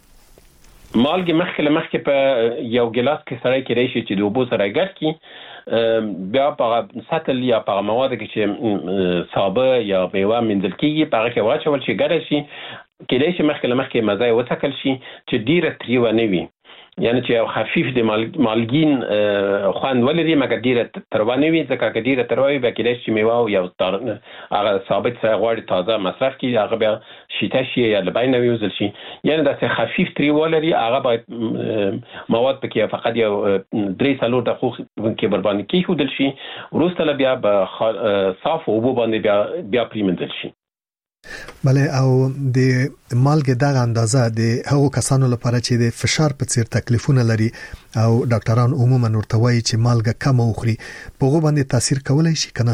مالګه مخکې مخکې په یو ګلاس کې سره کې راشي چې د اوبو سره ګډ کی بیا په سطل یا په مواد کې چې صابه یا میوه منځل کیږي په هغه کې واچول شي ګډ شي کې راشي مخکې مخکې مزه وڅکل شي چې ډیره تریو نه وي یعنی چې یو خفیف د مالګین خوند ولري مګر ډیره تروانه وي ځکه چې ډیره تروي به کې شي میوه او یو هغه ثابت سره غوړي تازه مصرف کی هغه بیا شیته شي یا لباینه ویوزل شي یعنی دا چې خفیف تری ولري هغه باید مواد پکې فقط یو درې سالو دقیقه کې برباندې کیښودل شي وروسته بیا به صاف اوبو باندې بیا بیا پریمنځل شي. بله او د مالګې دغه اندازه د هغو کسانو لپاره چې د فشار په څیر تکلیفونه لري او ډاکټران عموما ورته وایي چې مالګه کم وخوري په هغه باندې تاثیر کولای شي کنه؟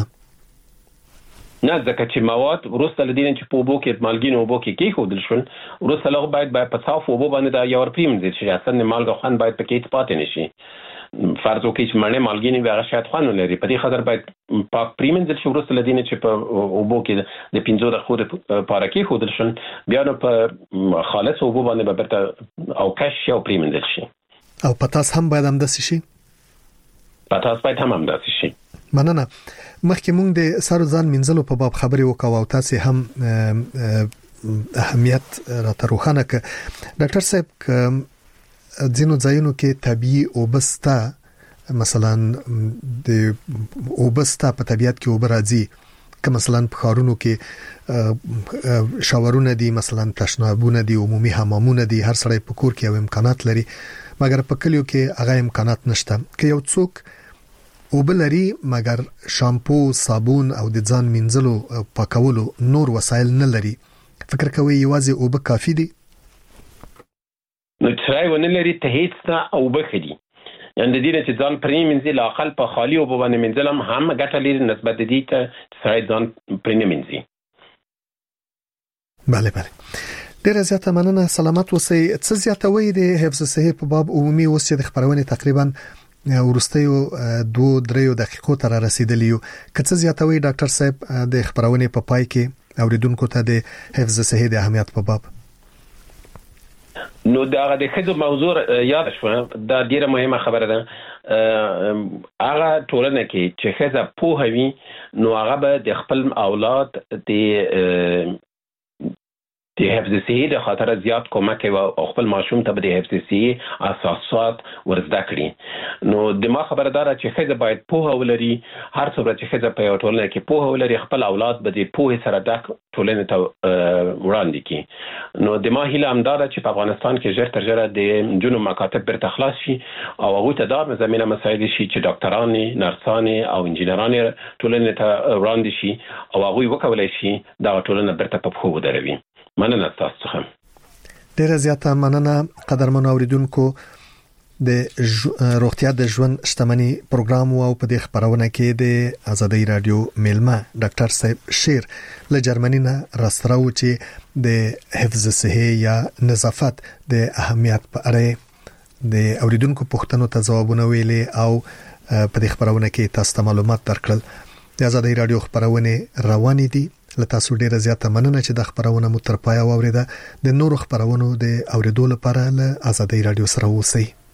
نه ځکه چې مواد وروسته لدین چې په اوبو کې مالګین اوبو کې کېښودل شول وروسته له باید باید په صاف اوبو باندې دا یو پریمنځل شي اصلا مالګه خوند باید پکې پاتې نشي. فرض وکړئ چې مړې مالګینې به هغه شاید خوند لري په دې خاطر باید پاک پریمنځل شي وروسته لدین چې په اوبو کې د پنځو دقیقو لپاره کېښودل شول بیا نو په خالص اوبو باندې به بیرته او کش شي او پریمنځل شي. او پتاس هم باید همداسې شي؟ پتاس باید هم همداسې شي. مننه. مخکې مونږ د سر ځان منځلو په باب خبرې وکړو او تاسو هم اهمیت راته روښانه کړ. ډاکټر صاحب ځینو ځایونو کې طبيعي اوبستا مثلا د اوبستا په طبيعت کې اوبه راځي که مثلا په ښارونو کې شاورونه دي مثلا تشنابونه دي عمومي حمامونه دي هر سړی په کور کې یو امکانات لري مګر په کلیو کې هغه امکانات نشته. که یو څوک اوبه لري مګر شامپو صابون او د ځان منځلو پاکولو نور وسایل نه لري فکر کوي یوازې اوبه کافي دي؟ نو ترای ونه لري ته هیڅ او بخدي یعنی د دې چې ځان پرې منځي لا اقل په خالی او باندې منځلم هم ګټه لري نسبت دي ته ترای ځان پرې منځي. bale bale ډیره زیاته مننه. سلامت اوسئ. څه زیاتوي د حفظ صحت په باب عمومي اوس د خبرونه تقریبا ورستیو دو دریو دقیقو تر رسیدلی یو کڅ زیاتوي ډاکټر صاحب د خبرونه په پای کې اوریدونکو ته د حفظ صحت د اهمیت په باب؟ نو دا د خدو موضوع یاد شو دا ډیره مهمه خبره ده. هغه ټولنه کې چې خزه پوهوي نو هغه به د خپل اولاد د د حفظ صحت د خاطر زیات کومک او خپل ماشوم ته د حفظ صحت اساسات ورزده کړي. نو د ما خبردار چې خزه باید پوهه ولري هر څومره چې خزه په یو ټولنه کې پوهه ولري خپل اولاد به د پوهه سره د ټولنې ته وړاندې کړي. نو د ما هیله همدار چې په افغانستان کې ژر تر ژره د جنو مکاتب بیرته خلاص شي او هغه ته دا زمينه مسایل شي چې ډاکټران نرسان او انجنیران ټولنې ته وړاندې شي او هغه وکولای شي دا ټولنه بیرته په خو ودروي. مننه تاسو څخه. ډیره زیاته مننه قدرمن اوریدونکو. د روغتیا د ژوند شتمنۍ پروګرام او په دې خبرونه کې د ازادي رادیو میلمه ډاکټر صاحب شیر له جرمني نه راستراو چې د حفظ صحه یا نظافت د اهمیت په اړه د اوریدونکو پوښتنو ته ځوابونه ویلي او په دې خبرونه کې تاسو ته معلومات درکړل. د آزادۍ رادیو خبرونه روانې دي. لته تاسو ډیره زیاته مننه چې د خبرونه مو تر پای واوریده. د نورو خبرونو د اوریدو لپاره له آزادۍ رادیو سره اوسئ.